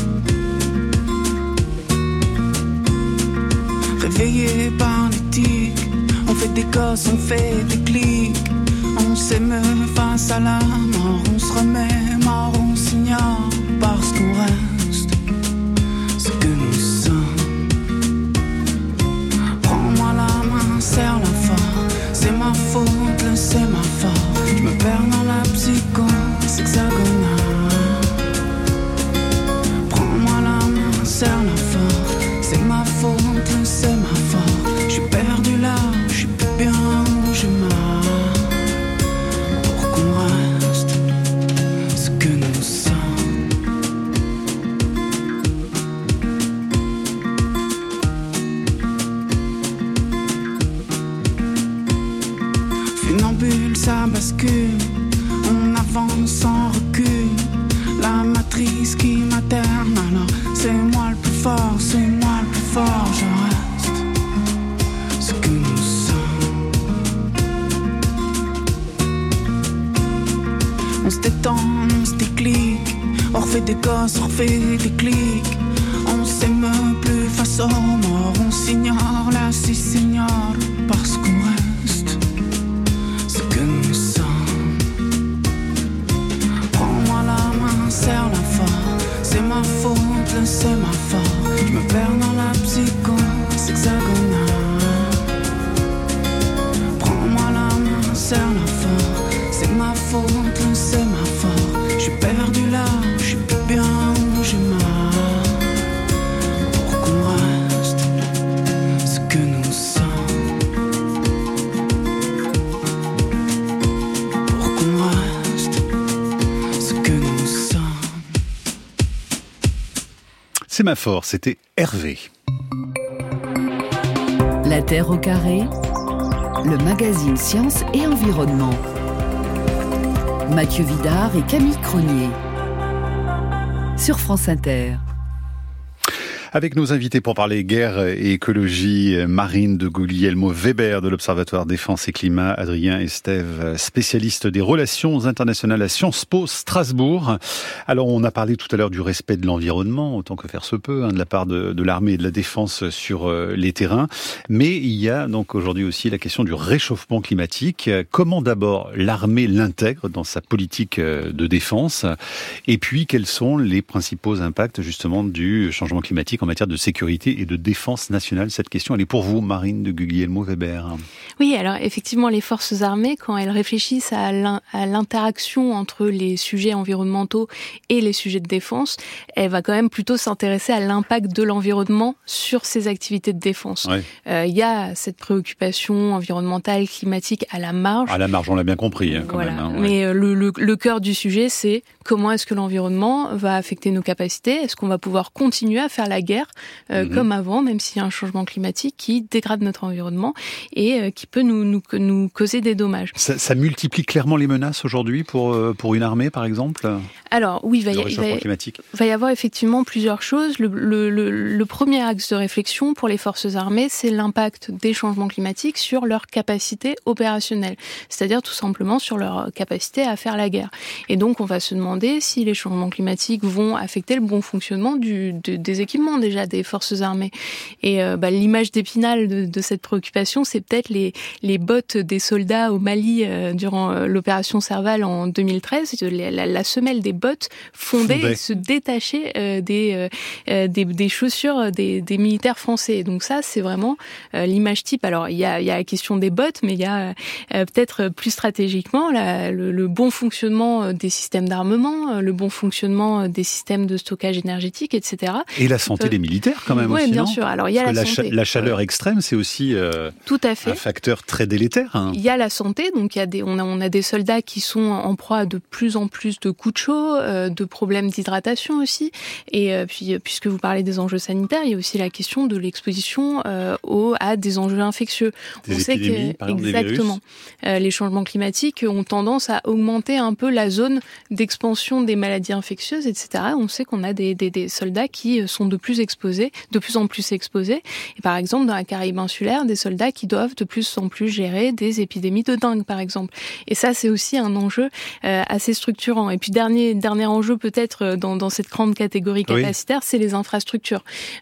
Réveillés par l'éthique, on fait des gosses, on fait des clics. On s'émeut face à la mort, on se remet mort, on s'ignore, parce qu'on reste ce que nous sommes. Prends-moi la main, serre-la fort, c'est ma faute, le sémaphore. Je me perds dans la psychose hexagonale. Serre-la fort, c'est ma faute, le sémaphore. Je suis perdu là, je suis plus bien où je marche. bulle, ça bascule. On avance sans recul. La matrice qui materne, alors c'est moi le plus fort, c'est moi le plus fort. Je reste ce que nous sommes. On se détend, on se déclic. On refait des gosses, on refait des clics. On s'aime plus face aux morts. On s'ignore, là si s'ignore. Parce qu'on reste ce que nous sommes. Prends-moi la main, serre-la fort. C'est ma faute, c'est ma faute. Je me perds dans la psychose hexagonale. Prends-moi la main, serre-la fort. C'est ma faute, c'est ma faute. Je suis perdu là, je suis plus bien où j'ai mal. Pour qu'on reste ce que nous sommes. Pour qu'on reste ce que nous sommes. C'est ma force, c'était Hervé. La Terre au carré, le magazine Sciences et Environnement. Mathieu Vidard et Camille Cronier sur France Inter. Avec nos invités pour parler guerre et écologie, Marine de Guglielmo Weber de l'Observatoire Défense et Climat, Adrien Estève, spécialiste des relations internationales à Sciences Po Strasbourg. Alors on a parlé tout à l'heure du respect de l'environnement, autant que faire se peut, de la part de l'armée et de la défense sur les terrains. Mais il y a donc aujourd'hui aussi la question du réchauffement climatique. Comment d'abord l'armée l'intègre dans sa politique de défense? Et puis quels sont les principaux impacts justement du changement climatique en matière de sécurité et de défense nationale? Cette question, elle est pour vous, Marine de Guglielmo Weber. Oui, alors effectivement, les forces armées, quand elles réfléchissent à l'interaction entre les sujets environnementaux et les sujets de défense, elle va quand même plutôt s'intéresser à l'impact de l'environnement sur ces activités de défense. Il y a cette préoccupation environnementale, climatique à la marge. À la marge, on l'a bien compris quand voilà. même. Mais le cœur du sujet, c'est comment est-ce que l'environnement va affecter nos capacités? Est-ce qu'on va pouvoir continuer à faire la guerre comme avant, même s'il y a un changement climatique qui dégrade notre environnement et qui peut nous causer des dommages. Ça multiplie clairement les menaces aujourd'hui pour une armée, par exemple? Alors oui, il va y avoir effectivement plusieurs choses. Le premier axe de réflexion pour les forces armées, c'est l'impact des changements climatiques sur leur capacité opérationnelle, c'est-à-dire tout simplement sur leur capacité à faire la guerre. Et donc on va se demander si les changements climatiques vont affecter le bon fonctionnement des équipements déjà des forces armées. Et l'image d'Épinal de cette préoccupation, c'est peut-être les bottes des soldats au Mali durant l'opération Serval en 2013. La semelle des bottes fondait et se détachait des chaussures des militaires français. Donc ça, c'est vraiment l'image type. Alors il y a la question des bottes, mais il y a peut-être plus stratégiquement le bon fonctionnement des systèmes d'armement, le bon fonctionnement des systèmes de stockage énergétique, etc. Et la santé des militaires quand même aussi, bien non? sûr. Alors il y a la chaleur extrême, c'est aussi tout à fait un facteur très délétère. Il y a la santé, donc on a des soldats qui sont en proie à de plus en plus de coups de chaud, de problèmes d'hydratation aussi. Et puis puisque vous parlez des enjeux sanitaires, il y a aussi la question de l'exposition à des enjeux infectieux. On sait que exactement, les changements climatiques ont tendance à augmenter un peu la zone d'expansion des maladies infectieuses, etc. On sait qu'on a des soldats qui sont de plus en plus exposés. Et par exemple, dans la Caraïbe insulaire, des soldats qui doivent de plus en plus gérer des épidémies de dengue, par exemple. Et ça, c'est aussi un enjeu assez structurant. Et puis, dernier enjeu peut-être dans cette grande catégorie capacitaire, c'est les infrastructures.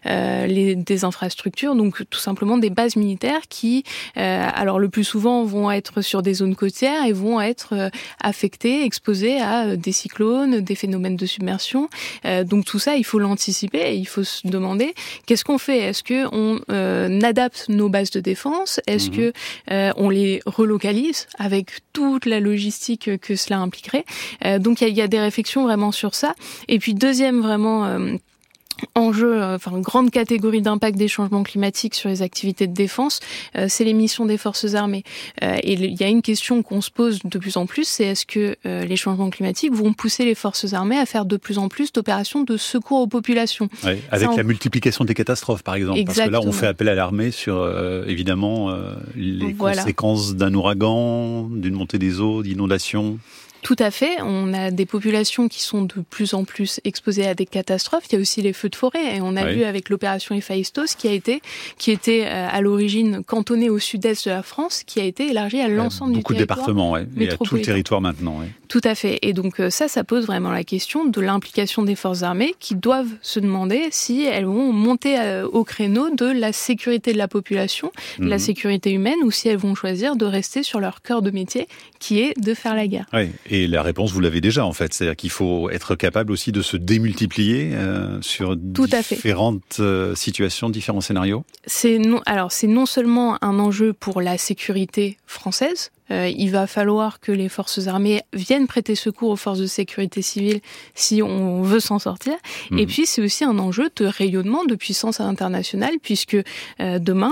Des infrastructures, donc tout simplement des bases militaires qui, alors le plus souvent, vont être sur des zones côtières et vont être affectées, exposées à des cyclones, des phénomènes de submersion. Donc tout ça, il faut l'anticiper et il faut se demander qu'est-ce qu'on fait? Est-ce qu'on adapte nos bases de défense? Est-ce que on les relocalise avec toute la logistique que cela impliquerait? Donc il y a des réflexions vraiment sur ça. Et puis deuxième vraiment grande catégorie d'impact des changements climatiques sur les activités de défense, c'est les missions des forces armées. Et il y a une question qu'on se pose de plus en plus, c'est est-ce que les changements climatiques vont pousser les forces armées à faire de plus en plus d'opérations de secours aux populations. Ouais, avec la multiplication des catastrophes, par exemple. Exactement. Parce que là, on fait appel à l'armée sur, évidemment, les conséquences d'un ouragan, d'une montée des eaux, d'inondations. Tout à fait. On a des populations qui sont de plus en plus exposées à des catastrophes. Il y a aussi les feux de forêt. Et on a vu avec l'opération Héphaïstos qui était à l'origine cantonnée au sud-est de la France, qui a été élargie à l'ensemble du territoire. Beaucoup de départements, et à tout le territoire maintenant. Tout à fait. Et donc ça pose vraiment la question de l'implication des forces armées qui doivent se demander si elles vont monter au créneau de la sécurité de la population, de la sécurité humaine, ou si elles vont choisir de rester sur leur cœur de métier, qui est de faire la guerre. Oui. Et la réponse, vous l'avez déjà en fait, c'est-à-dire qu'il faut être capable aussi de se démultiplier sur différentes situations, différents scénarios. C'est non seulement un enjeu pour la sécurité française. Il va falloir que les forces armées viennent prêter secours aux forces de sécurité civile si on veut s'en sortir. Et puis, c'est aussi un enjeu de rayonnement, de puissance internationale, puisque demain,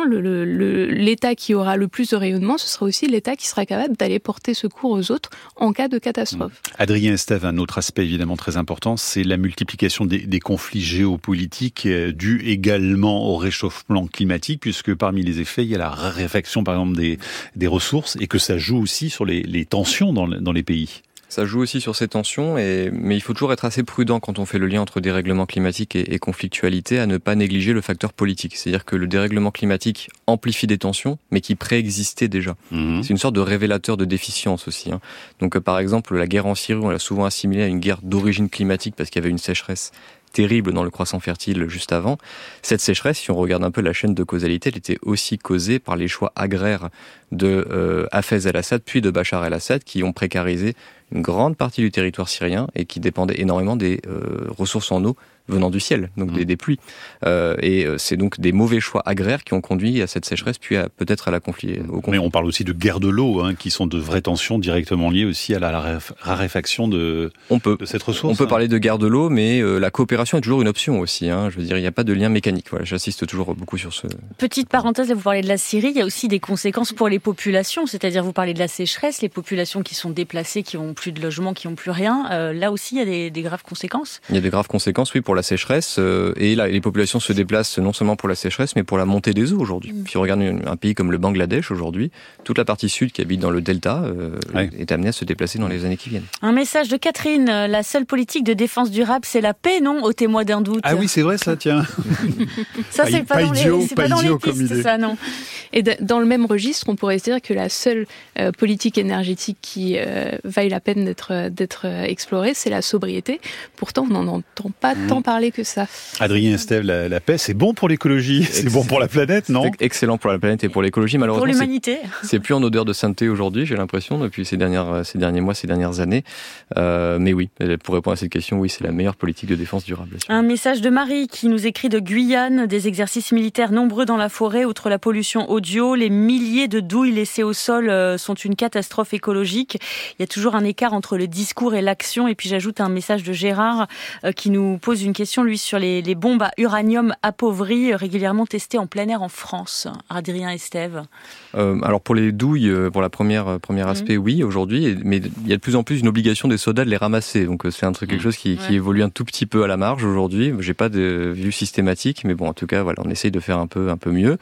l'État qui aura le plus de rayonnement, ce sera aussi l'État qui sera capable d'aller porter secours aux autres en cas de catastrophe. Adrien Estève, un autre aspect évidemment très important, c'est la multiplication des conflits géopolitiques dus également au réchauffement climatique, puisque parmi les effets, il y a la raréfaction, par exemple, des ressources, et que ça joue aussi sur les tensions dans les pays. Ça joue aussi sur ces tensions, mais il faut toujours être assez prudent quand on fait le lien entre dérèglement climatique et conflictualité, à ne pas négliger le facteur politique. C'est-à-dire que le dérèglement climatique amplifie des tensions, mais qui préexistaient déjà. C'est une sorte de révélateur de déficience aussi. Donc par exemple, la guerre en Syrie, on l'a souvent assimilée à une guerre d'origine climatique parce qu'il y avait une sécheresse terrible dans le croissant fertile juste avant. Cette sécheresse, si on regarde un peu la chaîne de causalité, elle était aussi causée par les choix agraires de Hafez el-Assad puis de Bachar el-Assad qui ont précarisé une grande partie du territoire syrien et qui dépendait énormément des ressources en eau venant du ciel, donc des pluies. Et c'est donc des mauvais choix agraires qui ont conduit à cette sécheresse, puis peut-être à la conflit. Mais on parle aussi de guerre de l'eau, qui sont de vraies tensions directement liées aussi à la raréfaction de cette ressource. On peut parler de guerre de l'eau, mais la coopération est toujours une option aussi. Je veux dire, il n'y a pas de lien mécanique. Voilà, j'insiste toujours beaucoup sur ce... Petite parenthèse, là, vous parlez de la Syrie, il y a aussi des conséquences pour les populations, c'est-à-dire vous parlez de la sécheresse, les populations qui sont déplacées, qui n'ont plus de logement, qui n'ont plus rien. Là aussi, il y a des graves conséquences. Il y a des graves conséquences, oui, pour la sécheresse. Et là, les populations se déplacent non seulement pour la sécheresse, mais pour la montée des eaux aujourd'hui. Si on regarde un pays comme le Bangladesh aujourd'hui, toute la partie sud qui habite dans le delta est amenée à se déplacer dans les années qui viennent. Un message de Catherine, la seule politique de défense durable, c'est la paix, non? Au témoin d'un doute. Ah oui, c'est vrai ça, tiens. Ça, c'est pas dans les pistes, ça, non. Et dans le même registre, on pourrait se dire que la seule politique énergétique qui vaille la peine d'être explorée, c'est la sobriété. Pourtant, on n'en entend pas tant parler que ça. Adrien Estève, la paix, c'est bon pour l'écologie, c'est bon pour la planète, non? C'est excellent pour la planète et pour l'écologie, malheureusement. Pour l'humanité. C'est plus en odeur de sainteté aujourd'hui, j'ai l'impression, depuis ces derniers mois, ces dernières années. Mais oui, pour répondre à cette question, oui, c'est la meilleure politique de défense durable. Un message de Marie qui nous écrit de Guyane, des exercices militaires nombreux dans la forêt, outre la pollution audio, les milliers de douilles laissées au sol sont une catastrophe écologique. Il y a toujours un écart entre le discours et l'action. Et puis j'ajoute un message de Gérard qui nous pose une question, lui, sur les bombes à uranium appauvries régulièrement testées en plein air en France. Adrien Estève. Alors pour les douilles, pour la premier aspect, oui, aujourd'hui, mais il y a de plus en plus une obligation des soldats de les ramasser. Donc c'est quelque chose qui évolue un tout petit peu à la marge aujourd'hui. J'ai pas de vue systématique, mais bon, en tout cas, voilà, on essaye de faire un peu mieux.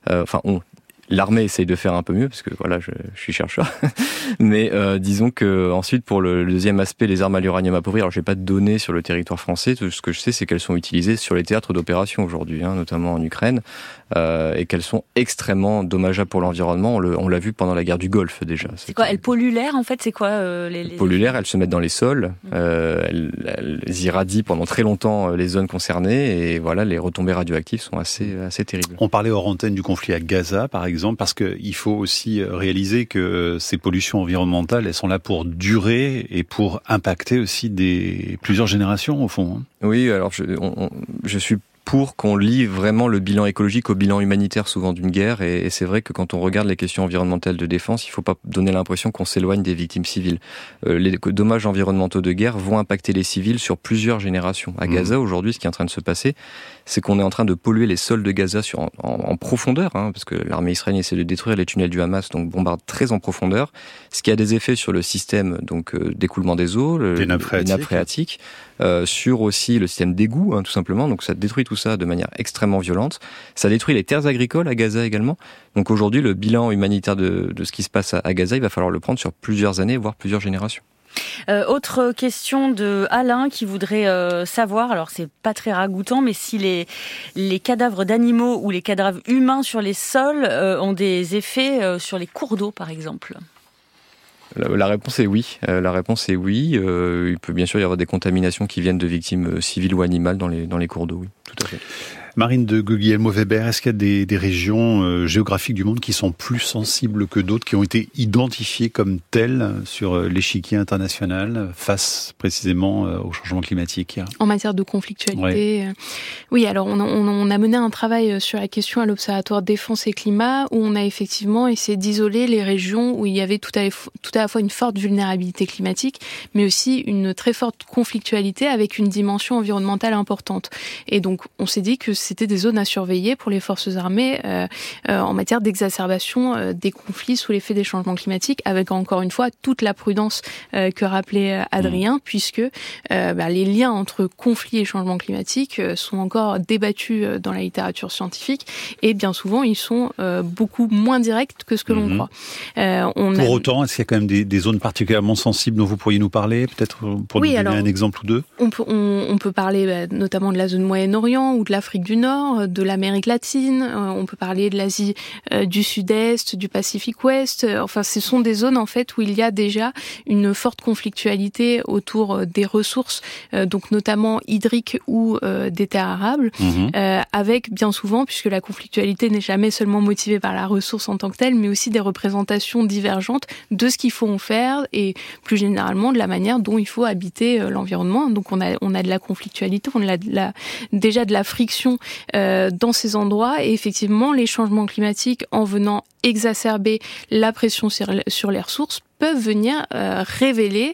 L'armée essaye de faire un peu mieux parce que voilà, je suis chercheur. Mais disons que ensuite pour le deuxième aspect, les armes à l'uranium appauvri, alors j'ai pas de données sur le territoire français. Tout ce que je sais, c'est qu'elles sont utilisées sur les théâtres d'opération aujourd'hui, notamment en Ukraine, et qu'elles sont extrêmement dommageables pour l'environnement. On l'a vu pendant la guerre du Golfe déjà. C'est quoi? Elles polluent l'air en fait? C'est quoi les polluent l'air? Elles se mettent dans les sols, elles irradient pendant très longtemps les zones concernées, et voilà, les retombées radioactives sont assez terribles. On parlait hors antenne du conflit à Gaza, par exemple, parce qu'il faut aussi réaliser que ces pollutions environnementales, elles sont là pour durer et pour impacter aussi plusieurs générations au fond. Oui, alors je suis pour qu'on lie vraiment le bilan écologique au bilan humanitaire souvent d'une guerre. Et c'est vrai que quand on regarde les questions environnementales de défense, il ne faut pas donner l'impression qu'on s'éloigne des victimes civiles. Les dommages environnementaux de guerre vont impacter les civils sur plusieurs générations. À Gaza, aujourd'hui, ce qui est en train de se passer, c'est qu'on est en train de polluer les sols de Gaza en profondeur, parce que l'armée israélienne essaie de détruire les tunnels du Hamas, donc bombarde très en profondeur, ce qui a des effets sur le système d'écoulement des eaux, les nappes phréatiques, sur aussi le système d'égout, tout simplement. Donc ça détruit tout ça de manière extrêmement violente. Ça détruit les terres agricoles à Gaza également. Donc aujourd'hui, le bilan humanitaire de ce qui se passe à Gaza, il va falloir le prendre sur plusieurs années, voire plusieurs générations. Autre question de Alain qui voudrait savoir, alors c'est pas très ragoûtant, mais si les cadavres d'animaux ou les cadavres humains sur les sols ont des effets sur les cours d'eau, par exemple. La réponse est oui. Il peut bien sûr y avoir des contaminations qui viennent de victimes civiles ou animales dans les cours d'eau, oui, tout à fait. Marine de Guglielmo-Weber, est-ce qu'il y a des régions géographiques du monde qui sont plus sensibles que d'autres, qui ont été identifiées comme telles sur l'échiquier international face précisément au changement climatique? En matière de conflictualité, oui. Alors on a mené un travail sur la question à l'Observatoire Défense et Climat, où on a effectivement essayé d'isoler les régions où il y avait tout à la fois une forte vulnérabilité climatique, mais aussi une très forte conflictualité avec une dimension environnementale importante. Et donc on s'est dit que c'était des zones à surveiller pour les forces armées en matière d'exacerbation des conflits sous l'effet des changements climatiques, avec encore une fois toute la prudence que rappelait Adrien, puisque les liens entre conflits et changements climatiques sont encore débattus dans la littérature scientifique, et bien souvent ils sont beaucoup moins directs que ce que l'on croit. Pour autant, est-ce qu'il y a quand même des zones particulièrement sensibles dont vous pourriez nous parler, peut-être pour nous donner un exemple ou deux? On peut parler notamment de la zone Moyen-Orient ou de l'Afrique du Nord, de l'Amérique latine, on peut parler de l'Asie du Sud-Est, du Pacifique Ouest. Enfin, ce sont des zones en fait où il y a déjà une forte conflictualité autour des ressources, donc notamment hydriques ou des terres arables, avec bien souvent, puisque la conflictualité n'est jamais seulement motivée par la ressource en tant que telle, mais aussi des représentations divergentes de ce qu'il faut en faire et plus généralement de la manière dont il faut habiter l'environnement. Donc on a de la conflictualité, on a déjà de la friction dans ces endroits, et effectivement les changements climatiques, en venant exacerber la pression sur les ressources, peuvent venir révéler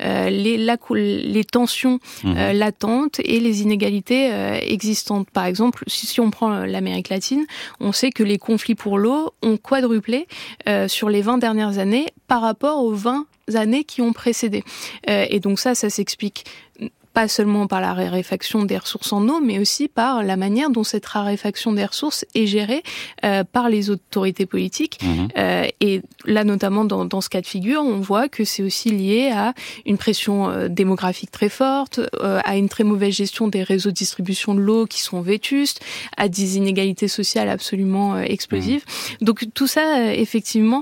les tensions latentes et les inégalités existantes. Par exemple, si on prend l'Amérique latine, on sait que les conflits pour l'eau ont quadruplé sur les 20 dernières années par rapport aux 20 années qui ont précédé. Et donc ça s'explique pas seulement par la raréfaction des ressources en eau, mais aussi par la manière dont cette raréfaction des ressources est gérée par les autorités politiques. Et là, notamment dans ce cas de figure, on voit que c'est aussi lié à une pression démographique très forte, à une très mauvaise gestion des réseaux de distribution de l'eau qui sont vétustes, à des inégalités sociales absolument explosives. Donc tout ça, effectivement,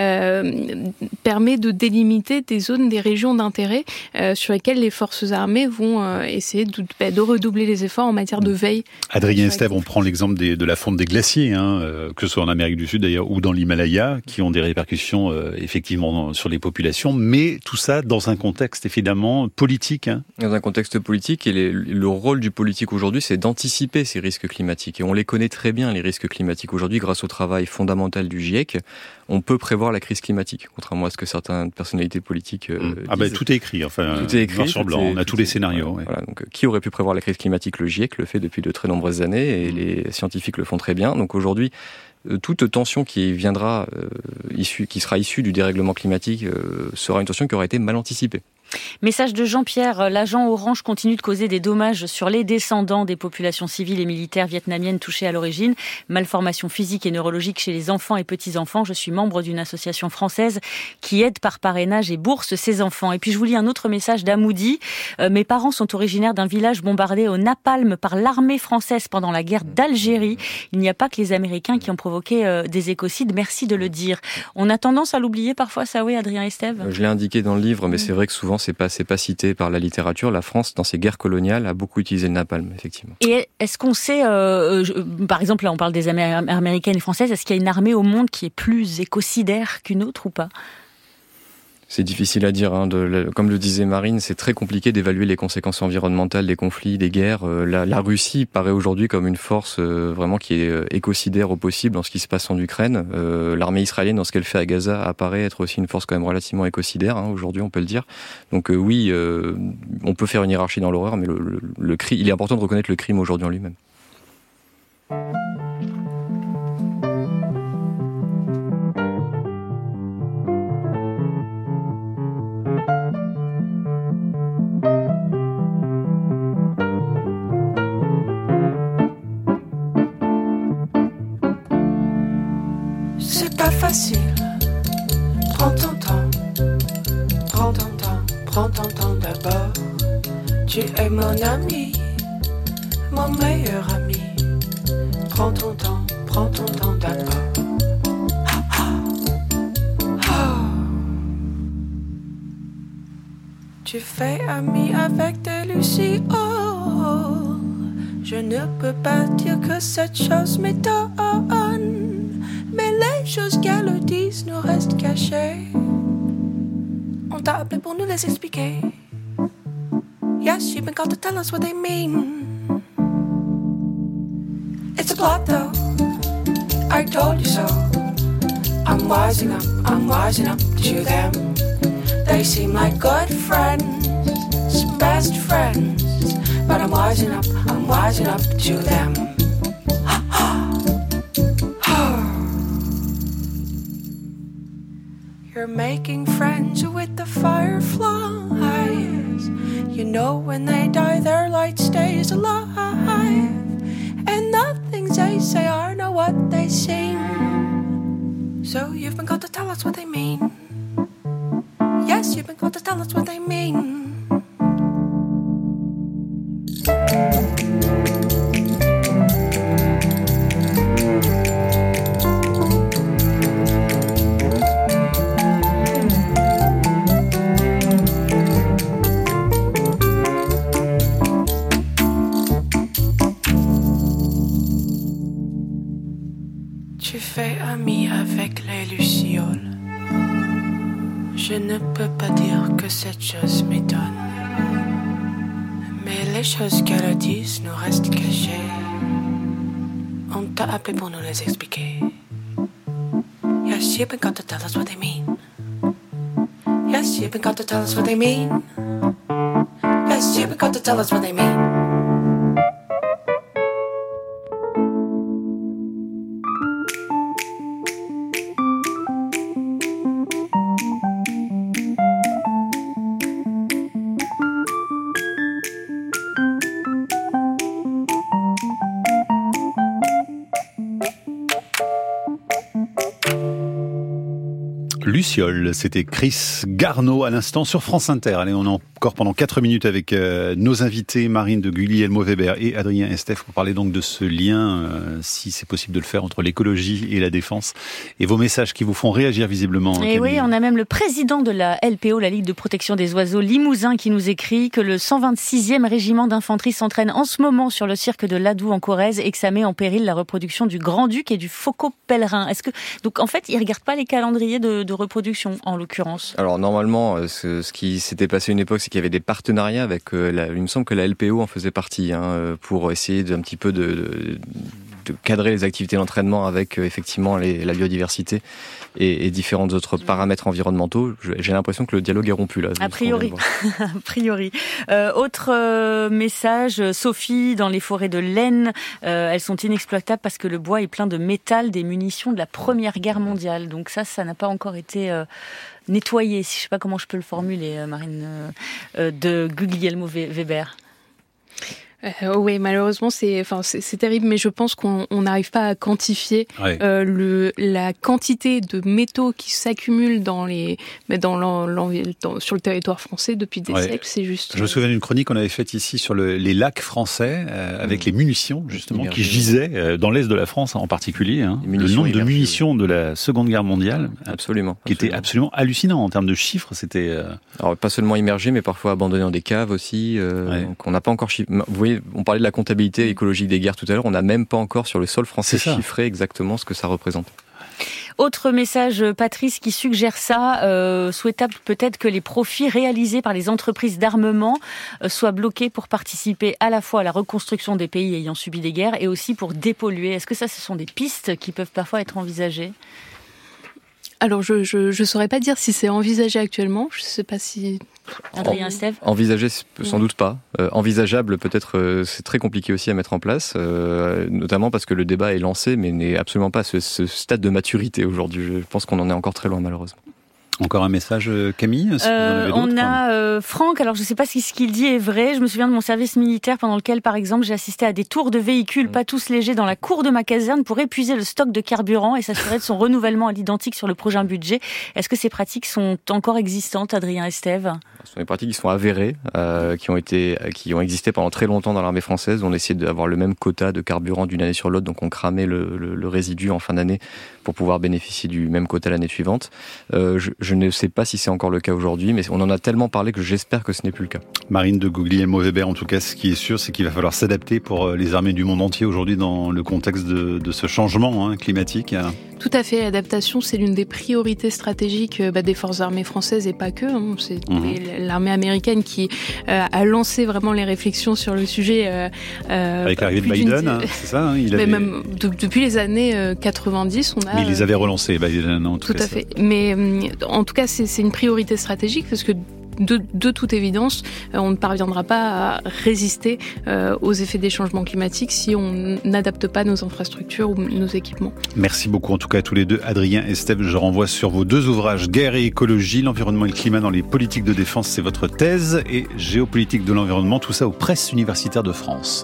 permet de délimiter des zones, des régions d'intérêt sur lesquelles les forces armées vont essayer de redoubler les efforts en matière de veille. Adrien Estève, on prend l'exemple de la fonte des glaciers, que ce soit en Amérique du Sud d'ailleurs ou dans l'Himalaya, qui ont des répercussions effectivement sur les populations, mais tout ça dans un contexte évidemment politique. Dans un contexte politique, et le rôle du politique aujourd'hui, c'est d'anticiper ces risques climatiques. Et on les connaît très bien, les risques climatiques aujourd'hui, grâce au travail fondamental du GIEC. On peut prévoir la crise climatique, contrairement à ce que certaines personnalités politiques disent. Tout est écrit, tout est écrit, noir sur blanc, on a tous les scénarios. Voilà, donc, qui aurait pu prévoir la crise climatique? Le GIEC le fait depuis de très nombreuses années, et les scientifiques le font très bien. Donc aujourd'hui, toute tension qui viendra, qui sera issue du dérèglement climatique, sera une tension qui aura été mal anticipée. Message de Jean-Pierre, l'agent orange continue de causer des dommages sur les descendants des populations civiles et militaires vietnamiennes touchées à l'origine. Malformations physiques et neurologiques chez les enfants et petits-enfants. Je suis membre d'une association française qui aide par parrainage et bourse ces enfants. Et puis je vous lis un autre message d'Amoudi. Mes parents sont originaires d'un village bombardé au napalm par l'armée française pendant la guerre d'Algérie. Il n'y a pas que les Américains qui ont provoqué des écocides, merci de le dire. On a tendance à l'oublier parfois, ça oui, Adrien Estève? Je l'ai indiqué dans le livre, mais c'est vrai que souvent c'est pas cité par la littérature. La France, dans ses guerres coloniales, a beaucoup utilisé le napalm, effectivement. Et est-ce qu'on sait, par exemple, là on parle des américaines et françaises, est-ce qu'il y a une armée au monde qui est plus écocidaire qu'une autre ou pas? C'est difficile à dire. Comme le disait Marine, c'est très compliqué d'évaluer les conséquences environnementales des conflits, des guerres. La Russie paraît aujourd'hui comme une force vraiment qui est écocidaire au possible dans ce qui se passe en Ukraine. L'armée israélienne, dans ce qu'elle fait à Gaza, apparaît être aussi une force quand même relativement écocidaire, aujourd'hui, on peut le dire. Donc oui, on peut faire une hiérarchie dans l'horreur, mais le crime, il est important de reconnaître le crime aujourd'hui en lui-même. C'est pas facile. Prends ton temps. Prends ton temps. Prends ton temps d'abord. Tu es mon ami, mon meilleur ami. Prends ton temps d'abord. Tu fais ami avec des lucioles. Je ne peux pas dire que cette chose m'étonne, mais les choses qu'elles disent nous restent cachées. On t'a appelé pour nous les expliquer. Yes, you've been called to tell us what they mean. It's a plot though, I told you so. I'm wising up to them. They seem like good friends, best friends. But I'm wising up to them. You're making friends with the fireflies. You know when they die their light stays alive. And the things they say are not what they seem. So you've been called to tell us what they mean. Yes, you've been called to tell us what they mean. Tu fais ami avec les lucioles. Je ne peux pas dire que cette chose m'étonne, mais les choses qu'elles disent nous restent cachées. On t'a appelé pour nous les expliquer. Yes, you've been called to tell us what they mean. Yes, you've been called to tell us what they mean. Yes, you've been called to tell us what they mean. Luciole, c'était Chris Garneau à l'instant sur France Inter. Allez, on est encore pendant 4 minutes avec nos invités, Marine de Guglielmo-Weber et Adrien Estève, pour parler donc de ce lien, si c'est possible de le faire, entre l'écologie et la défense. Et vos messages qui vous font réagir visiblement. Et oui, on a même le président de la LPO, la Ligue de protection des oiseaux Limousin, qui nous écrit que le 126e régiment d'infanterie s'entraîne en ce moment sur le cirque de Ladoux en Corrèze et que ça met en péril la reproduction du grand-duc et du faucon pèlerin. Donc en fait, ils regardent pas les calendriers de reproduction, en l'occurrence. Alors normalement, ce qui s'était passé une époque, c'est qu'il y avait des partenariats avec, il me semble que la LPO en faisait partie, pour essayer d'un petit peu de cadrer les activités d'entraînement avec effectivement la biodiversité et différents autres paramètres environnementaux. J'ai l'impression que le dialogue est rompu là. A priori. Autre message, Sophie, dans les forêts de l'Aisne, elles sont inexploitables parce que le bois est plein de métal des munitions de la Première Guerre mondiale. Donc ça n'a pas encore été nettoyé. Je ne sais pas comment je peux le formuler, Marine de Guglielmo-Weber. Oui, malheureusement, c'est terrible, mais je pense qu'on n'arrive pas à quantifier la quantité de métaux qui s'accumulent sur le territoire français depuis des siècles. C'est juste. Je me souviens d'une chronique qu'on avait faite ici sur les lacs français avec les munitions justement qui gisaient dans l'est de la France en particulier. Le nombre de munitions de la Seconde Guerre mondiale, qui était absolument hallucinant en termes de chiffres. C'était alors pas seulement immergées, mais parfois abandonnées dans des caves aussi. Donc on n'a pas encore chiffré. Vous voyez, on parlait de la comptabilité écologique des guerres tout à l'heure, on n'a même pas encore sur le sol français chiffré exactement ce que ça représente. Autre message, Patrice, qui suggère ça, souhaitable peut-être que les profits réalisés par les entreprises d'armement soient bloqués pour participer à la fois à la reconstruction des pays ayant subi des guerres et aussi pour dépolluer. Est-ce que ça, ce sont des pistes qui peuvent parfois être envisagées ? Alors, je saurais pas dire si c'est envisagé actuellement. Je sais pas si... Adrien Estève ? Envisagé, sans doute pas. Envisageable, peut-être, c'est très compliqué aussi à mettre en place, notamment parce que le débat est lancé, mais n'est absolument pas à ce stade de maturité aujourd'hui. Je pense qu'on en est encore très loin, malheureusement. Encore un message, Camille, si vous en avez d'autres. On a Franck, alors je ne sais pas si ce qu'il dit est vrai. Je me souviens de mon service militaire pendant lequel, par exemple, j'ai assisté à des tours de véhicules pas tous légers dans la cour de ma caserne pour épuiser le stock de carburant et s'assurer de son renouvellement à l'identique sur le prochain budget. Est-ce que ces pratiques sont encore existantes, Adrien Estève ? Ce sont des pratiques qui sont avérées, qui ont existé pendant très longtemps dans l'armée française. On essayait d'avoir le même quota de carburant d'une année sur l'autre, donc on cramait le résidu en fin d'année pour pouvoir bénéficier du même quota l'année suivante. Je ne sais pas si c'est encore le cas aujourd'hui, mais on en a tellement parlé que j'espère que ce n'est plus le cas. Marine de Guglielmo-Weber, en tout cas, ce qui est sûr, c'est qu'il va falloir s'adapter pour les armées du monde entier aujourd'hui dans le contexte de ce changement climatique. Tout à fait, l'adaptation, c'est l'une des priorités stratégiques des forces armées françaises et pas que. C'est l'armée américaine qui a lancé vraiment les réflexions sur le sujet. Avec l'arrivée de Biden, c'est ça même depuis les années 90, on a... Mais il les avait relancés, Biden, non ? Tout à fait. Mais en tout cas, c'est une priorité stratégique parce que de toute évidence, on ne parviendra pas à résister aux effets des changements climatiques si on n'adapte pas nos infrastructures ou nos équipements. Merci beaucoup en tout cas à tous les deux. Adrien et Estève, je renvoie sur vos deux ouvrages, Guerre et écologie, l'environnement et le climat dans les politiques de défense, c'est votre thèse, et géopolitique de l'environnement, tout ça aux presses universitaires de France.